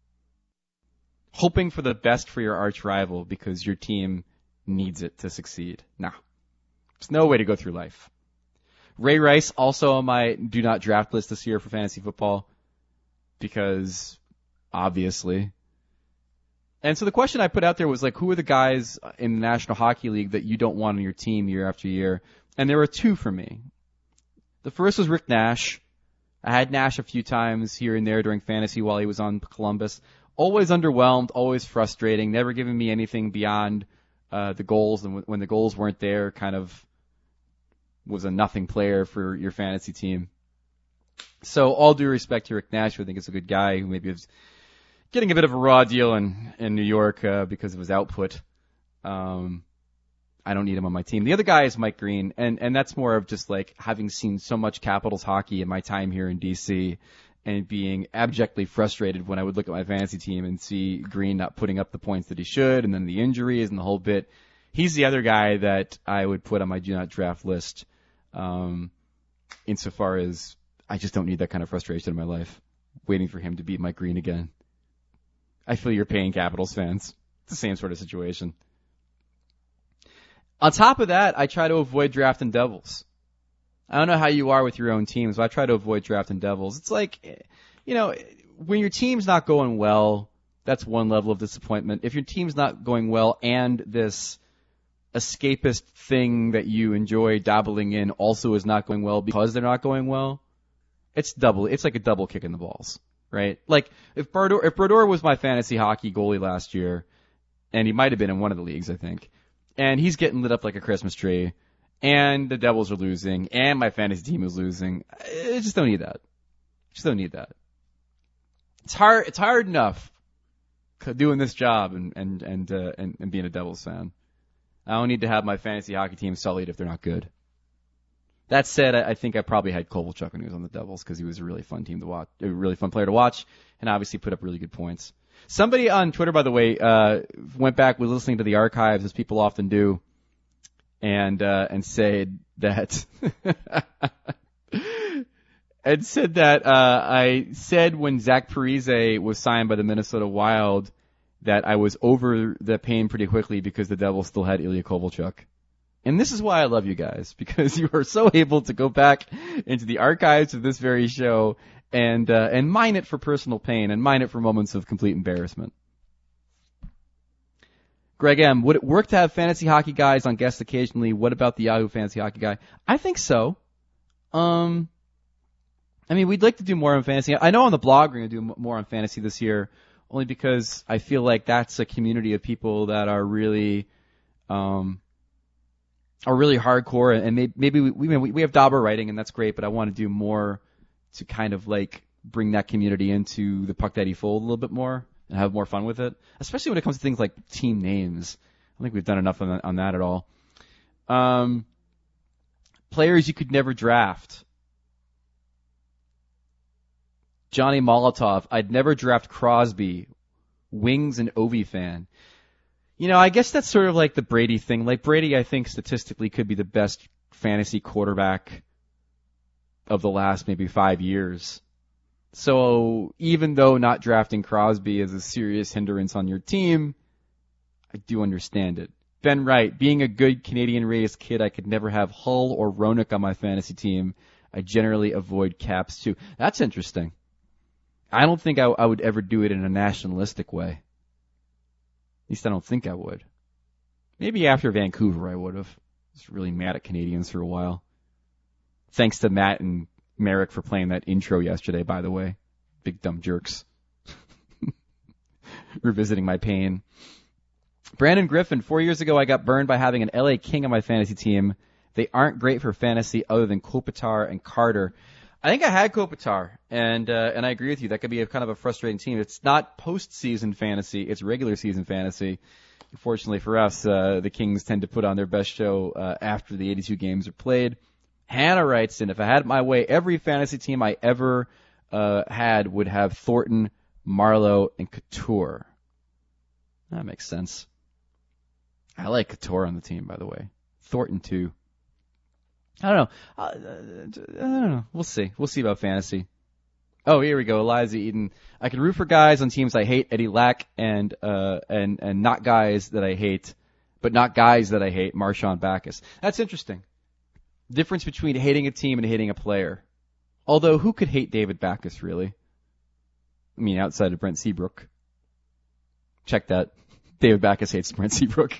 Hoping for the best for your arch rival because your team needs it to succeed. Nah. There's no way to go through life. Ray Rice, also on my do not draft list this year for fantasy football, because obviously. And so the question I put out there was, like, who are the guys in the National Hockey League that you don't want on your team year after year? And there were two for me. The first was Rick Nash. I had Nash a few times here and there during fantasy while he was on Columbus. Always underwhelmed, always frustrating, never giving me anything beyond the goals. And when the goals weren't there, kind of was a nothing player for your fantasy team. So all due respect to Rick Nash, who I think is a good guy, who maybe is getting a bit of a raw deal in New York because of his output. I don't need him on my team. The other guy is Mike Green, and that's more of just like having seen so much Capitals hockey in my time here in D.C. and being abjectly frustrated when I would look at my fantasy team and see Green not putting up the points that he should, and then the injuries and the whole bit. He's the other guy that I would put on my do not draft list, insofar as I just don't need that kind of frustration in my life, waiting for him to beat Mike Green again. I feel your pain, Capitals fans. It's the same sort of situation. On top of that, I try to avoid drafting Devils. I don't know how you are with your own teams, but I try to avoid drafting Devils. It's like, you know, when your team's not going well, that's one level of disappointment. If your team's not going well and this escapist thing that you enjoy dabbling in also is not going well because they're not going well, it's like a double kick in the balls, right? Like, if Brodeur was my fantasy hockey goalie last year, and he might have been in one of the leagues, I think. And he's getting lit up like a Christmas tree, and the Devils are losing, and my fantasy team is losing. I just don't need that. Just don't need that. It's hard enough doing this job and being a Devils fan. I don't need to have my fantasy hockey team sullied if they're not good. That said, I think I probably had Kovalchuk when he was on the Devils because he was a really fun team to watch, a really fun player to watch, and obviously put up really good points. Somebody on Twitter, by the way, went back, was listening to the archives as people often do, and said that I said when Zach Parise was signed by the Minnesota Wild that I was over the pain pretty quickly because the Devils still had Ilya Kovalchuk. And this is why I love you guys, because you are so able to go back into the archives of this very show and mine it for personal pain and mine it for moments of complete embarrassment. Greg M., would it work to have fantasy hockey guys on guests occasionally? What about the Yahoo Fantasy Hockey Guy? I think so. I mean, we'd like to do more on fantasy. I know on the blog we're going to do more on fantasy this year, only because I feel like that's a community of people that are really hardcore, and maybe we have Dauber writing, and that's great, but I want to do more to kind of like bring that community into the Puck Daddy fold a little bit more and have more fun with it, especially when it comes to things like team names. I don't think we've done enough on that at all. Players you could never draft. Johnny Molotov, I'd never draft Crosby. Wings and Ovi fan. You know, I guess that's sort of like the Brady thing. Like Brady, I think statistically could be the best fantasy quarterback of the last maybe 5 years. So even though not drafting Crosby is a serious hindrance on your team, I do understand it. Ben Wright, being a good Canadian-raised kid, I could never have Hull or Roenick on my fantasy team. I generally avoid Caps too. That's interesting. I don't think I would ever do it in a nationalistic way. At least I don't think I would. Maybe after Vancouver I would have. I was really mad at Canadians for a while. Thanks to Matt and Merrick for playing that intro yesterday, by the way. Big dumb jerks. Revisiting my pain. Brandon Griffin, 4 years ago I got burned by having an LA King on my fantasy team. They aren't great for fantasy other than Kopitar and Carter. I think I had Kopitar, and I agree with you. That could be a kind of a frustrating team. It's not postseason fantasy; it's regular season fantasy. Unfortunately for us, the Kings tend to put on their best show after the 82 games are played. Hannah writes in, if I had it my way, every fantasy team I ever had would have Thornton, Marlowe, and Couture. That makes sense. I like Couture on the team, by the way. Thornton too. I don't know. We'll see. We'll see about fantasy. Oh, here we go. Eliza Eden. I can root for guys on teams I hate, Eddie Lack, and not guys that I hate, but not guys that I hate, Marshawn Backus. That's interesting. Difference between hating a team and hating a player. Although, who could hate David Backus, really? I mean, outside of Brent Seabrook. Check that. David Backus hates Brent Seabrook.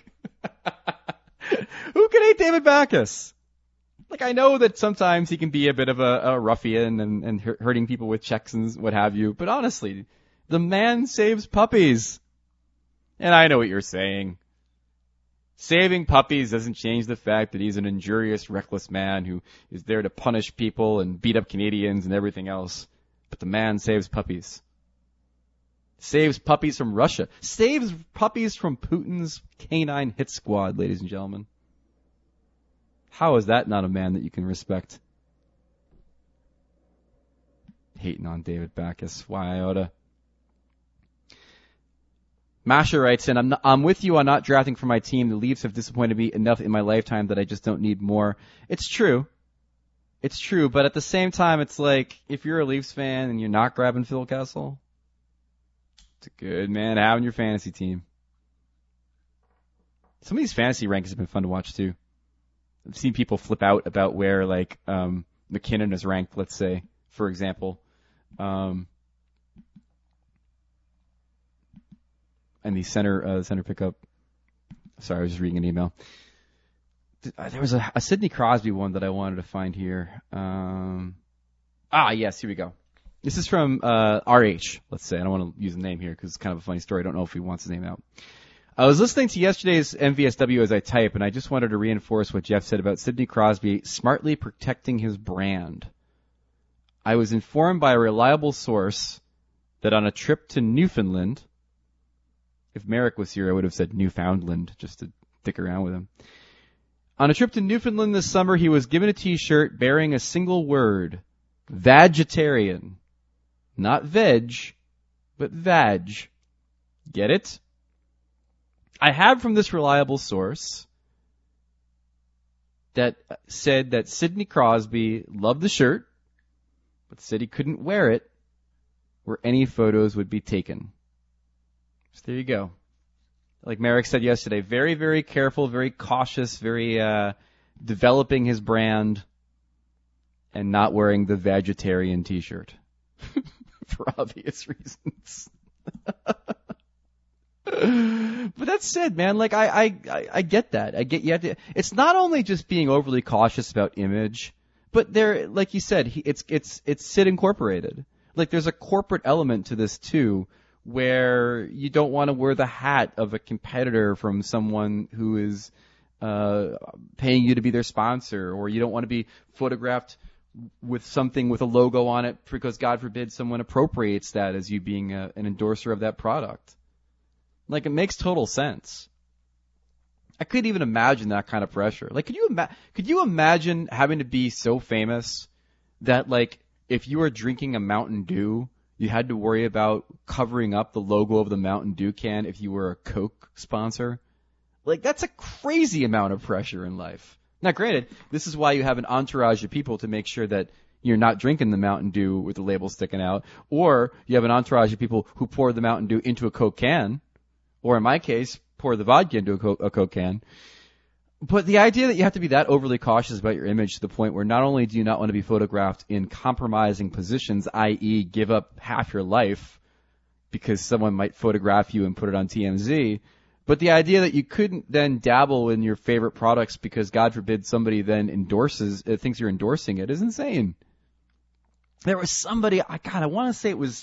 Who could hate David Backus? Like, I know that sometimes he can be a bit of a ruffian and hurting people with checks and what have you, but honestly, the man saves puppies. And I know what you're saying. Saving puppies doesn't change the fact that he's an injurious, reckless man who is there to punish people and beat up Canadians and everything else. But the man saves puppies. Saves puppies from Russia. Saves puppies from Putin's canine hit squad, ladies and gentlemen. How is that not a man that you can respect? Hating on David Backus. Why I oughta. Masha writes in, I'm with you on not drafting for my team. The Leafs have disappointed me enough in my lifetime that I just don't need more. It's true. It's true, but at the same time, it's like, if you're a Leafs fan and you're not grabbing Phil Kessel, it's a good man to have on your fantasy team. Some of these fantasy rankings have been fun to watch too. I've seen people flip out about where, like, McKinnon is ranked, let's say, for example. And the center pickup. Sorry, I was just reading an email. There was a Sidney Crosby one that I wanted to find here. Yes, here we go. This is from RH, let's say. I don't want to use the name here because it's kind of a funny story. I don't know if he wants his name out. I was listening to yesterday's MVSW as I type, and I just wanted to reinforce what Jeff said about Sidney Crosby smartly protecting his brand. I was informed by a reliable source that on a trip to Newfoundland, if Merrick was here, I would have said Newfoundland just to stick around with him. On a trip to Newfoundland this summer, he was given a t-shirt bearing a single word, Vagitarian. Not veg, but vag. Get it? I have from this reliable source that said that Sidney Crosby loved the shirt, but said he couldn't wear it where any photos would be taken. So there you go. Like Merrick said yesterday, very, very careful, very cautious, very developing his brand and not wearing the vegetarian t-shirt for obvious reasons. But that said, man, like I get that. I get you have to, it's not only just being overly cautious about image, but there, like you said, it's Sid Incorporated. Like there's a corporate element to this too, where you don't want to wear the hat of a competitor from someone who is paying you to be their sponsor, or you don't want to be photographed with something with a logo on it because, God forbid, someone appropriates that as you being an endorser of that product. Like, it makes total sense. I couldn't even imagine that kind of pressure. Like, could you imagine having to be so famous that, like, if you were drinking a Mountain Dew, you had to worry about covering up the logo of the Mountain Dew can if you were a Coke sponsor? Like, that's a crazy amount of pressure in life. Now, granted, this is why you have an entourage of people to make sure that you're not drinking the Mountain Dew with the label sticking out, or you have an entourage of people who pour the Mountain Dew into a Coke can, or in my case, pour the vodka into a Coke can. But the idea that you have to be that overly cautious about your image to the point where not only do you not want to be photographed in compromising positions, i.e. give up half your life because someone might photograph you and put it on TMZ, but the idea that you couldn't then dabble in your favorite products because, God forbid, somebody then thinks you're endorsing it is insane. There was somebody, I want to say it was,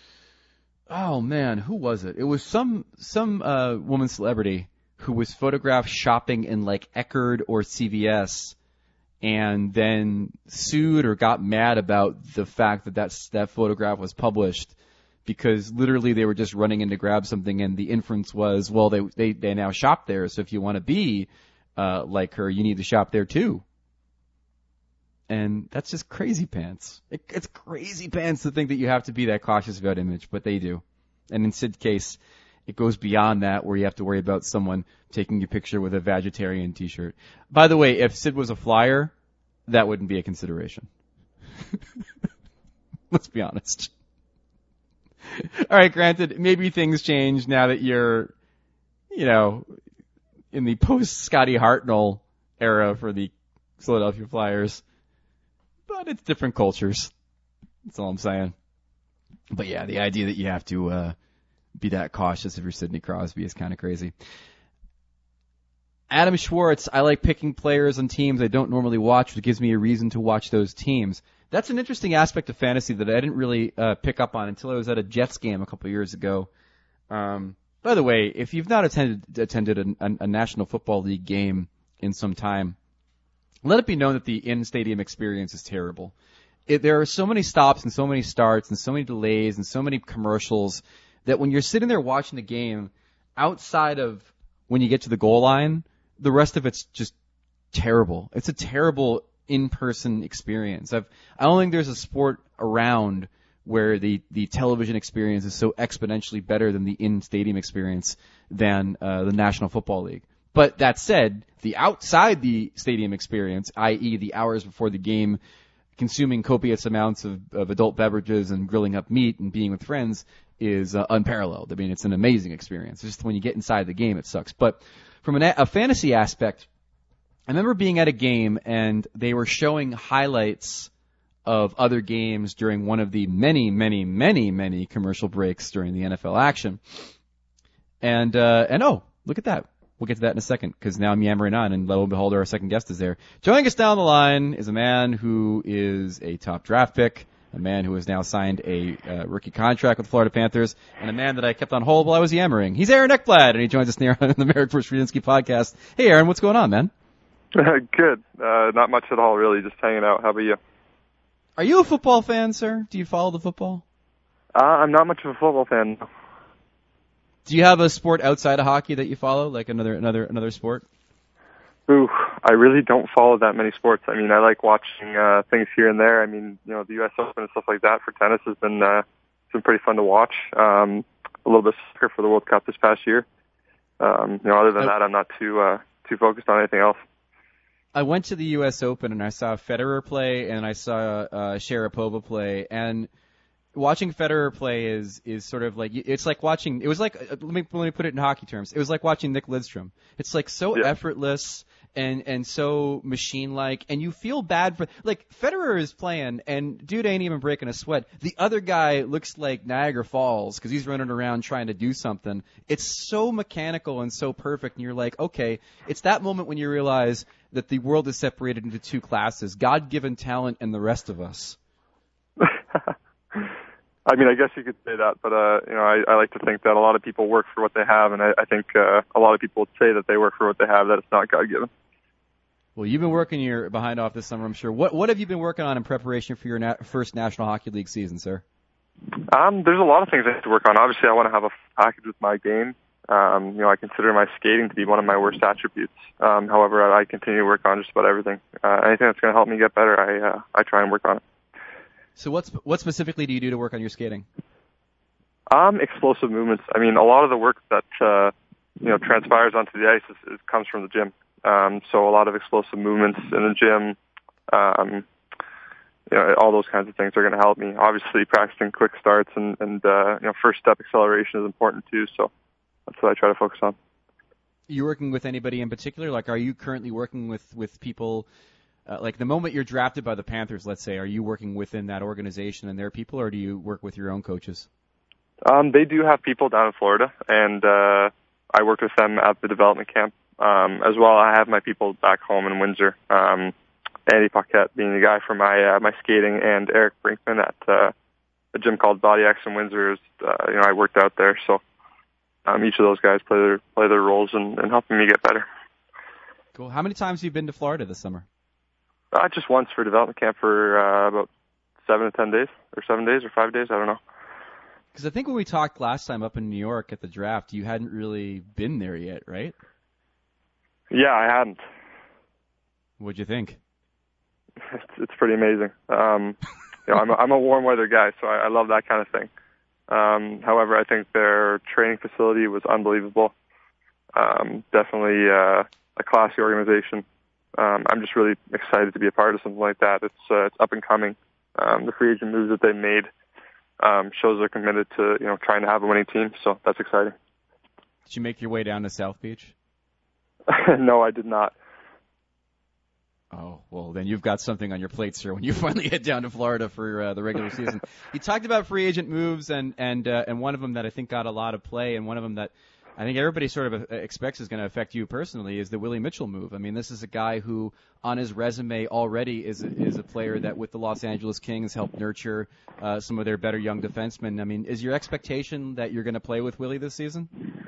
oh man, who was it? It was some woman celebrity who was photographed shopping in like Eckerd or CVS and then sued or got mad about the fact that photograph was published because literally they were just running in to grab something and the inference was, well, they now shop there, so if you want to be like her, you need to shop there too. And that's just crazy pants. It's crazy pants to think that you have to be that cautious about image, but they do. And in Sid's case, it goes beyond that where you have to worry about someone taking your picture with a vegetarian t-shirt. By the way, if Sid was a flyer, that wouldn't be a consideration. Let's be honest. All right, granted, maybe things change now that you're, in the post-Scotty Hartnell era for the Philadelphia Flyers. But it's different cultures. That's all I'm saying. But yeah, the idea that you have to be that cautious if you're Sidney Crosby is kind of crazy. Adam Schwartz, I like picking players on teams I don't normally watch, which gives me a reason to watch those teams. That's an interesting aspect of fantasy that I didn't really pick up on until I was at a Jets game a couple years ago. By the way, if you've not attended a National Football League game in some time, let it be known that the in-stadium experience is terrible. There are so many stops and so many starts and so many delays and so many commercials that when you're sitting there watching the game, outside of when you get to the goal line, the rest of it's just terrible. It's a terrible in-person experience. I don't think there's a sport around where the television experience is so exponentially better than the in-stadium experience than the National Football League. But that said, the outside the stadium experience, i.e. the hours before the game, consuming copious amounts of adult beverages and grilling up meat and being with friends is unparalleled. I mean, it's an amazing experience. It's just when you get inside the game, it sucks. But from a fantasy aspect, I remember being at a game and they were showing highlights of other games during one of the many, many, many, many commercial breaks during the NFL action. And oh, look at that. We'll get to that in a second because now I'm yammering on, and lo and behold, our second guest is there. Joining us down the line is a man who is a top draft pick, a man who has now signed a rookie contract with the Florida Panthers, and a man that I kept on hold while I was yammering. He's Aaron Ekblad, and he joins us here on the Marek Vyshynski podcast. Hey, Aaron, what's going on, man? Good. Not much at all, really. Just hanging out. How about you? Are you a football fan, sir? Do you follow the football? I'm not much of a football fan. Do you have a sport outside of hockey that you follow, like another sport? Ooh, I really don't follow that many sports. I mean, I like watching things here and there. I mean, the U.S. Open and stuff like that for tennis has been pretty fun to watch. A little bit of soccer for the World Cup this past year. Other than that, I'm not too focused on anything else. I went to the U.S. Open and I saw Federer play and I saw Sharapova play, and watching Federer play is sort of like, it's like watching, it was like, let me put it in hockey terms. It was like watching Nick Lidstrom. It's like so effortless and so machine-like, and you feel bad for, like, Federer is playing and dude ain't even breaking a sweat. The other guy looks like Niagara Falls because he's running around trying to do something. It's so mechanical and so perfect, and you're like, okay, it's that moment when you realize that the world is separated into two classes, God-given talent and the rest of us. I mean, I guess you could say that, but I like to think that a lot of people work for what they have, and I think a lot of people would say that they work for what they have, that it's not God-given. Well, you've been working your behind off this summer, I'm sure. What have you been working on in preparation for your first National Hockey League season, sir? There's a lot of things I have to work on. Obviously, I want to have a package with my game. I consider my skating to be one of my worst attributes. However, I continue to work on just about everything. Anything that's going to help me get better, I try and work on it. So what specifically do you do to work on your skating? Explosive movements. I mean, a lot of the work that transpires onto the ice comes from the gym. So a lot of explosive movements in the gym, all those kinds of things are going to help me. Obviously, practicing quick starts and first step acceleration is important too. So that's what I try to focus on. You working with anybody in particular? Like, are you currently working with people? Like the moment you're drafted by the Panthers, let's say, are you working within that organization and their people, or do you work with your own coaches? They do have people down in Florida, and I worked with them at the development camp. As well, I have my people back home in Windsor. Andy Paquette being the guy for my skating, and Eric Brinkman at a gym called Body X in Windsor. I worked out there, so each of those guys play their roles in helping me get better. Cool. How many times have you been to Florida this summer? Just once for development camp for about 7 to 10 days, or 7 days, or 5 days, I don't know. Because I think when we talked last time up in New York at the draft, you hadn't really been there yet, right? Yeah, I hadn't. What'd you think? It's pretty amazing. I'm a warm weather guy, so I love that kind of thing. However, I think their training facility was unbelievable. Definitely a classy organization. I'm just really excited to be a part of something like that. It's up and coming. The free agent moves that they made shows they're committed to trying to have a winning team. So that's exciting. Did you make your way down to South Beach? No, I did not. Oh, well, then you've got something on your plate, sir, when you finally head down to Florida for the regular season. You talked about free agent moves, and one of them that I think got a lot of play, and one of them that I think everybody sort of expects is going to affect you personally, is the Willie Mitchell move. I mean, this is a guy who, on his resume already, is a player that with the Los Angeles Kings helped nurture some of their better young defensemen. I mean, is your expectation that you're going to play with Willie this season?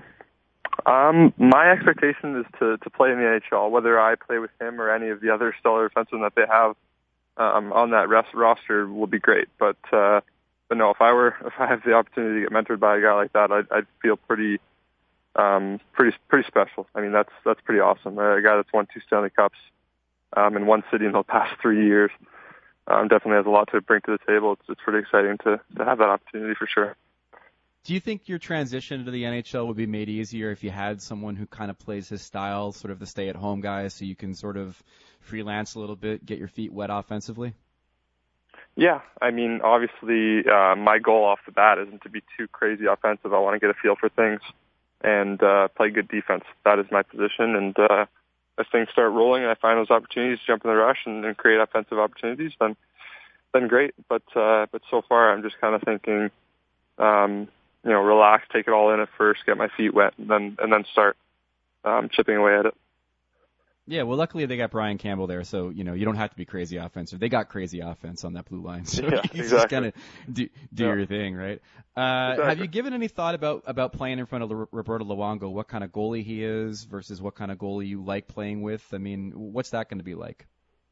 My expectation is to play in the NHL, whether I play with him or any of the other stellar defensemen that they have on that roster will be great. But no, if I have the opportunity to get mentored by a guy like that, I'd feel pretty special. I mean, that's pretty awesome. A guy that's won 2 Stanley Cups in one city in the past 3 years definitely has a lot to bring to the table. It's pretty exciting to have that opportunity for sure. Do you think your transition to the NHL would be made easier if you had someone who kind of plays his style, sort of the stay-at-home guy, so you can sort of freelance a little bit, get your feet wet offensively? Yeah, I mean, obviously, my goal off the bat isn't to be too crazy offensive. I want to get a feel for things and play good defense. That is my position, and as things start rolling and I find those opportunities to jump in the rush and create offensive opportunities, then great. But so far, I'm just kind of thinking, relax, take it all in at first, get my feet wet, and then start chipping away at it. Yeah, well, luckily they got Brian Campbell there, so you don't have to be crazy offensive. They got crazy offense on that blue line, so yeah, you exactly. just kind of do your thing, right? Exactly. Have you given any thought about playing in front of Roberto Luongo? What kind of goalie he is versus what kind of goalie you like playing with? I mean, what's that going to be like?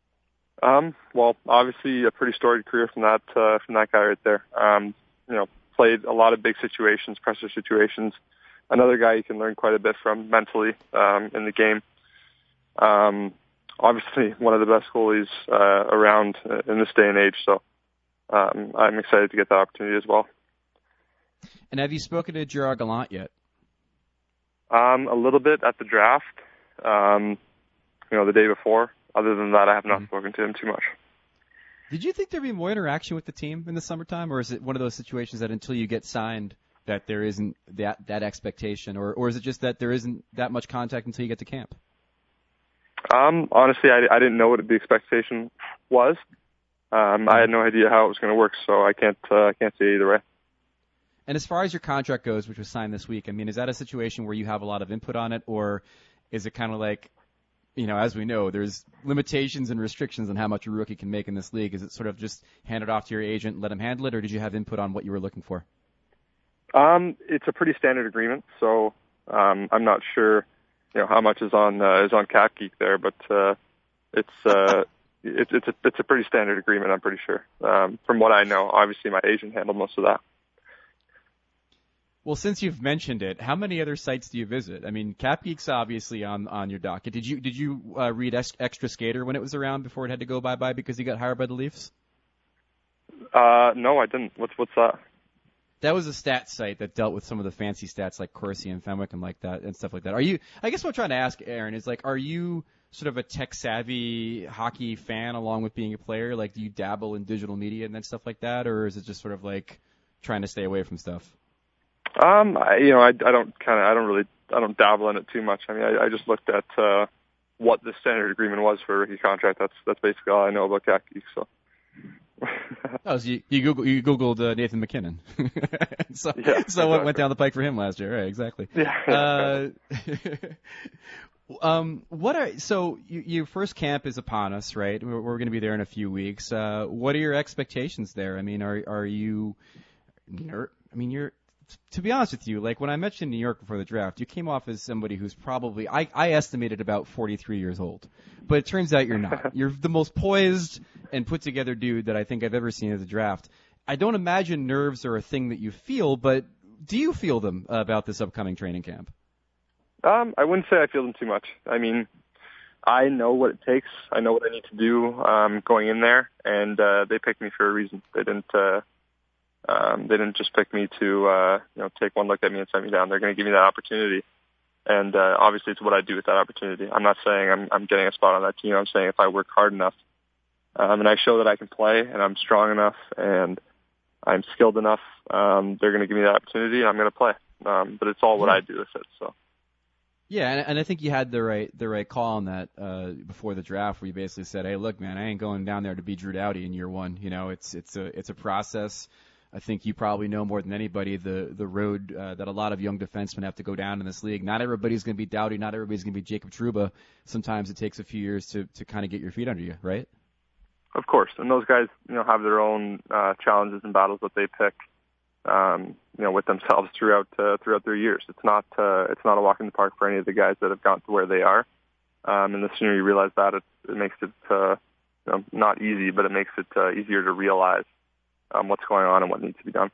Well, obviously a pretty storied career from that guy right there. Played a lot of big situations, pressure situations. Another guy you can learn quite a bit from mentally in the game. Obviously one of the best goalies around in this day and age, so I'm excited to get that opportunity as well. And have you spoken to Gerard Gallant yet? A little bit at the draft, the day before. Other than that, I have not spoken to him too much. Did you think there'd be more interaction with the team in the summertime, or is it one of those situations that until you get signed that there isn't that expectation, or is it just that there isn't that much contact until you get to camp? Honestly, I didn't know what the expectation was. I had no idea how it was going to work, so I can't say either way. And as far as your contract goes, which was signed this week, I mean, is that a situation where you have a lot of input on it, or is it kind of like, as we know, there's limitations and restrictions on how much a rookie can make in this league? Is it sort of just hand it off to your agent and let him handle it, or did you have input on what you were looking for? It's a pretty standard agreement, so I'm not sure, how much is on Cap Geek there, but it's a pretty standard agreement. I'm pretty sure. From what I know, obviously my agent handled most of that. Well, since you've mentioned it, how many other sites do you visit? I mean, Cap Geek's obviously on your docket. Did you read Extra Skater when it was around before it had to go bye-bye because he got hired by the Leafs? No, I didn't. What's that? That was a stats site that dealt with some of the fancy stats like Corsi and Fenwick and like that and stuff like that. I guess what I'm trying to ask, Aaron, is are you sort of a tech-savvy hockey fan along with being a player? Like, do you dabble in digital media and then stuff like that, or is it just sort of like trying to stay away from stuff? I don't dabble in it too much. I mean, I just looked at what the standard agreement was for a rookie contract. That's basically all I know about Cap Geek. So. Oh, so you Googled Nathan MacKinnon. So what went down the pike for him last year? Right, exactly. Yeah. Your first camp is upon us, right? We're going to be there in a few weeks. What are your expectations there? I mean, are you? To be honest with you, like when I met you in New York before the draft, you came off as somebody who's probably, I estimated about 43 years old. But it turns out you're not. You're the most poised and put together dude that I think I've ever seen at the draft. I don't imagine nerves are a thing that you feel, but do you feel them about this upcoming training camp? I wouldn't say I feel them too much. I mean, I know what it takes. I know what I need to do going in there, and they picked me for a reason. They didn't just pick me to take one look at me and send me down. They're going to give me that opportunity, and obviously it's what I do with that opportunity. I'm not saying I'm getting a spot on that team. I'm saying if I work hard enough and I show that I can play and I'm strong enough and I'm skilled enough, they're going to give me that opportunity and I'm going to play. But it's all what I do with it. So. Yeah, and I think you had the right call on that before the draft, where you basically said, "Hey, look, man, I ain't going down there to be Drew Doughty in year one. It's a process." I think you probably know more than anybody the road that a lot of young defensemen have to go down in this league. Not everybody's going to be Doughty. Not everybody's going to be Jacob Trouba. Sometimes it takes a few years to kind of get your feet under you, right? Of course, and those guys, have their own challenges and battles that they pick, with themselves throughout their years. It's not a walk in the park for any of the guys that have gotten to where they are. And the sooner you realize that, it makes it not easy, but it makes it easier to realize what's going on and what needs to be done.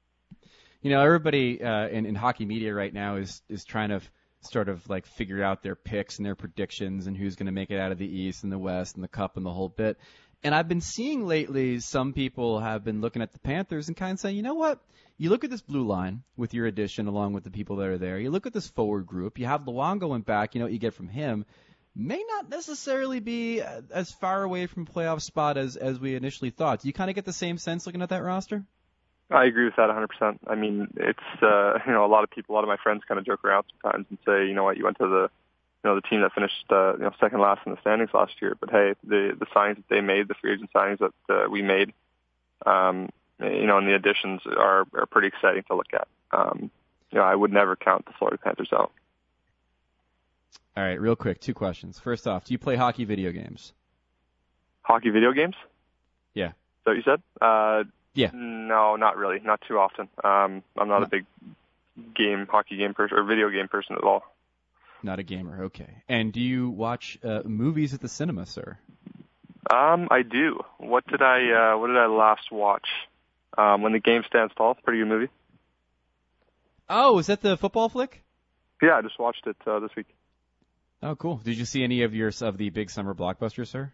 Everybody in hockey media right now is trying to sort of like figure out their picks and their predictions and who's going to make it out of the East and the West and the Cup and the whole bit. And I've been seeing lately some people have been looking at the Panthers and kind of saying, you know what? You look at this blue line with your addition along with the people that are there. You look at this forward group. You have Luongo in back. You know what you get from him may not necessarily be as far away from playoff spot as we initially thought. Do you kind of get the same sense looking at that roster? I agree with that 100%. I mean, it's, a lot of my friends kind of joke around sometimes and say, you know what, you went to the team that finished, second last in the standings last year. But hey, the signings that they made, the free agent signings that we made, and the additions are pretty exciting to look at. I would never count the Florida Panthers out. All right, real quick, 2 questions. First off, do you play hockey video games? Hockey video games? Yeah. Is that what you said? Yeah. No, not really. Not too often. I'm not a big hockey game person or video game person at all. Not a gamer, okay. And do you watch movies at the cinema, sir? I do. What did I last watch? When the Game Stands Tall. Pretty good movie. Oh, is that the football flick? Yeah, I just watched it this week. Oh, cool. Did you see any of the big summer blockbusters, sir?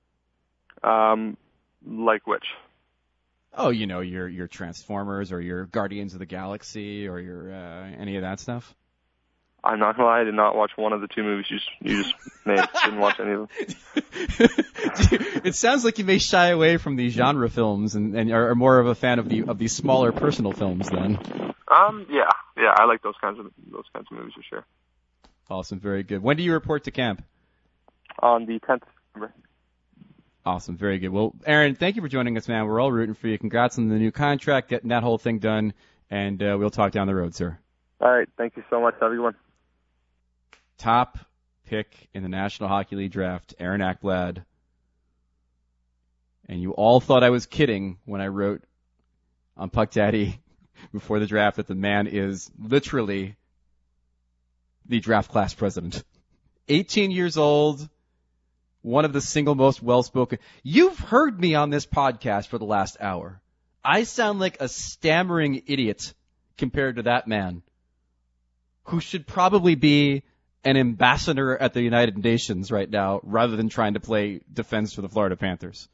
Like which? Oh, your Transformers or your Guardians of the Galaxy or your any of that stuff? I'm not gonna lie, I did not watch one of the 2 movies you just named. Didn't watch any of them. It sounds like you may shy away from these genre films and are more of a fan of these smaller personal films then. Yeah, I like those kinds of movies for sure. Awesome, very good. When do you report to camp? On the 10th of December. Awesome, very good. Well, Aaron, thank you for joining us, man. We're all rooting for you. Congrats on the new contract, getting that whole thing done, and we'll talk down the road, sir. All right, thank you so much. Have a good one. Top pick in the National Hockey League draft, Aaron Ekblad. And you all thought I was kidding when I wrote on Puck Daddy before the draft that the man is literally the draft class president. 18 years old, one of the single most well-spoken. You've heard me on this podcast for the last hour. I sound like a stammering idiot compared to that man, who should probably be an ambassador at the United Nations right now rather than trying to play defense for the Florida Panthers.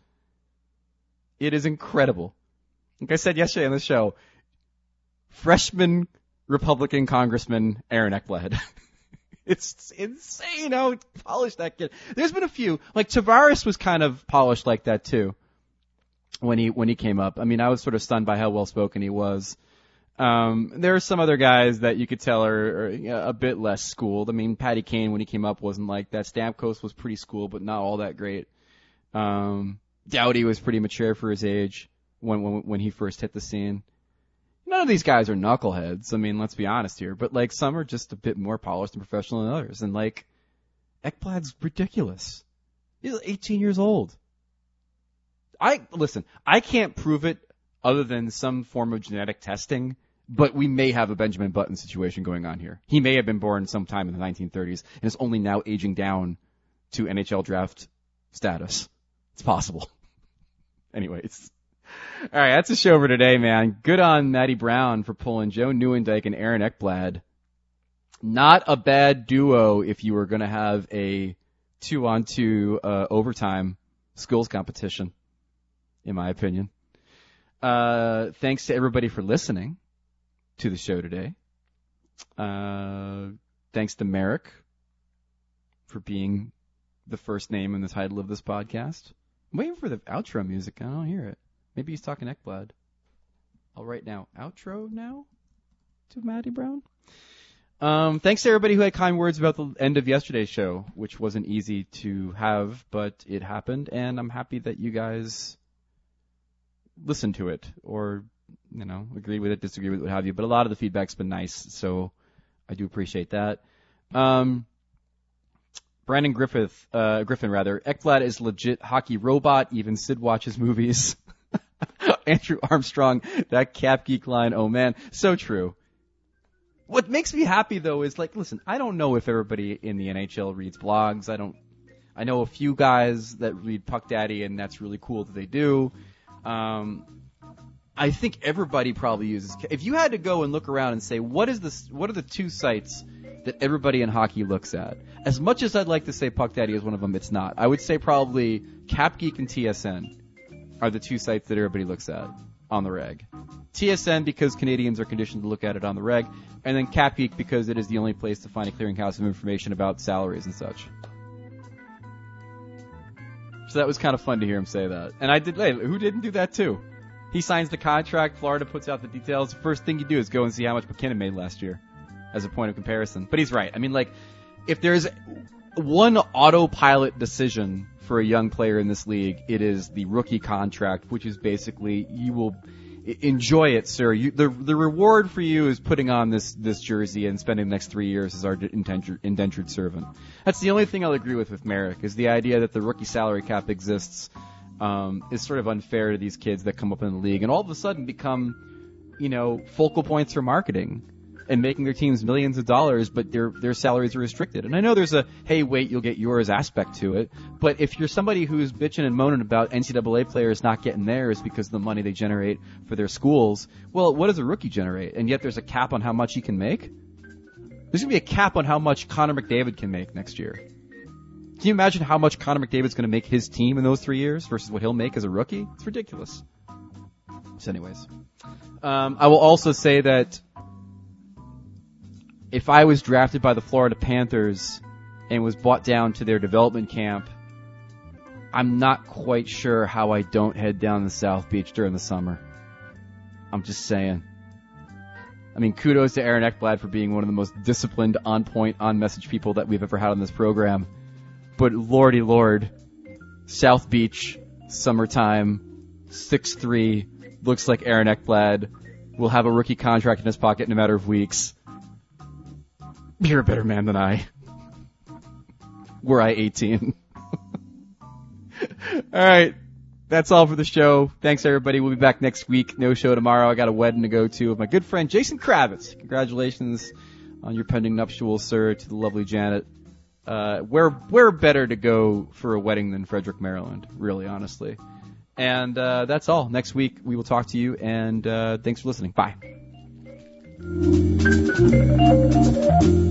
It is incredible. Like I said yesterday on the show, freshman Republican Congressman Aaron Ekblad. It's insane how polished that kid. There's been a few, like Tavares was kind of polished like that too when he came up. I mean, I was sort of stunned by how well spoken he was. There are some other guys that you could tell are a bit less schooled. I mean, Patty Kane, when he came up, wasn't like that. Stamkos was pretty schooled, but not all that great. Doughty was pretty mature for his age when he first hit the scene. None of these guys are knuckleheads. I mean, let's be honest here. But, like, some are just a bit more polished and professional than others. And, like, Ekblad's ridiculous. He's 18 years old. Listen, I can't prove it other than some form of genetic testing, but we may have a Benjamin Button situation going on here. He may have been born sometime in the 1930s and is only now aging down to NHL draft status. It's possible. Anyways. All right, that's the show for today, man. Good on Matty Brown for pulling Joe Nieuwendyk and Aaron Ekblad. Not a bad duo if you were going to have a 2-on-2 overtime skills competition, in my opinion. Thanks to everybody for listening to the show today. Thanks to Merrick for being the first name in the title of this podcast. I'm waiting for the outro music. I don't hear it. Maybe he's talking Ekblad. I'll write now. Outro now to Matty Brown. Thanks to everybody who had kind words about the end of yesterday's show, which wasn't easy to have, but it happened, and I'm happy that you guys listened to it or, agree with it, disagree with it, what have you. But a lot of the feedback's been nice, so I do appreciate that. Brandon Griffin, Ekblad is legit hockey robot. Even Sid watches movies. Andrew Armstrong, that Cap Geek line, oh man, so true. What makes me happy though is listen, I don't know if everybody in the NHL reads blogs. I know a few guys that read Puck Daddy, and that's really cool that they do. I think everybody probably uses. If you had to go and look around and say what are the 2 sites that everybody in hockey looks at? As much as I'd like to say Puck Daddy is one of them, it's not. I would say probably Cap Geek and TSN are the 2 sites that everybody looks at on the reg. TSN because Canadians are conditioned to look at it on the reg, and then Cap Geek because it is the only place to find a clearinghouse of information about salaries and such. So that was kind of fun to hear him say that. And I did. Hey, who didn't do that too? He signs the contract. Florida puts out the details. The first thing you do is go and see how much McKinnon made last year as a point of comparison. But he's right. I mean, if there's one autopilot decision for a young player in this league, it is the rookie contract, which is basically enjoy it, sir. The reward for you is putting on this jersey and spending the next 3 years as our indentured servant. That's the only thing I'll agree with Merrick, is the idea that the rookie salary cap exists is sort of unfair to these kids that come up in the league and all of a sudden become, focal points for marketing and making their teams millions of dollars, but their salaries are restricted. And I know there's a, hey, wait, you'll get yours aspect to it, but if you're somebody who's bitching and moaning about NCAA players not getting theirs because of the money they generate for their schools, well, what does a rookie generate? And yet there's a cap on how much he can make? There's going to be a cap on how much Connor McDavid can make next year. Can you imagine how much Connor McDavid's going to make his team in those 3 years versus what he'll make as a rookie? It's ridiculous. So anyways, I will also say that if I was drafted by the Florida Panthers and was brought down to their development camp, I'm not quite sure how I don't head down to South Beach during the summer. I'm just saying. I mean, kudos to Aaron Ekblad for being one of the most disciplined, on-point, on-message people that we've ever had on this program. But lordy lord, South Beach, summertime, 6'3", looks like Aaron Ekblad will have a rookie contract in his pocket in a matter of weeks. You're a better man than I. Were I 18. All right. That's all for the show. Thanks, everybody. We'll be back next week. No show tomorrow. I got a wedding to go to with my good friend Jason Kravitz. Congratulations on your pending nuptials, sir, to the lovely Janet. Where better to go for a wedding than Frederick, Maryland, really, honestly. And that's all. Next week, we will talk to you, and thanks for listening. Bye.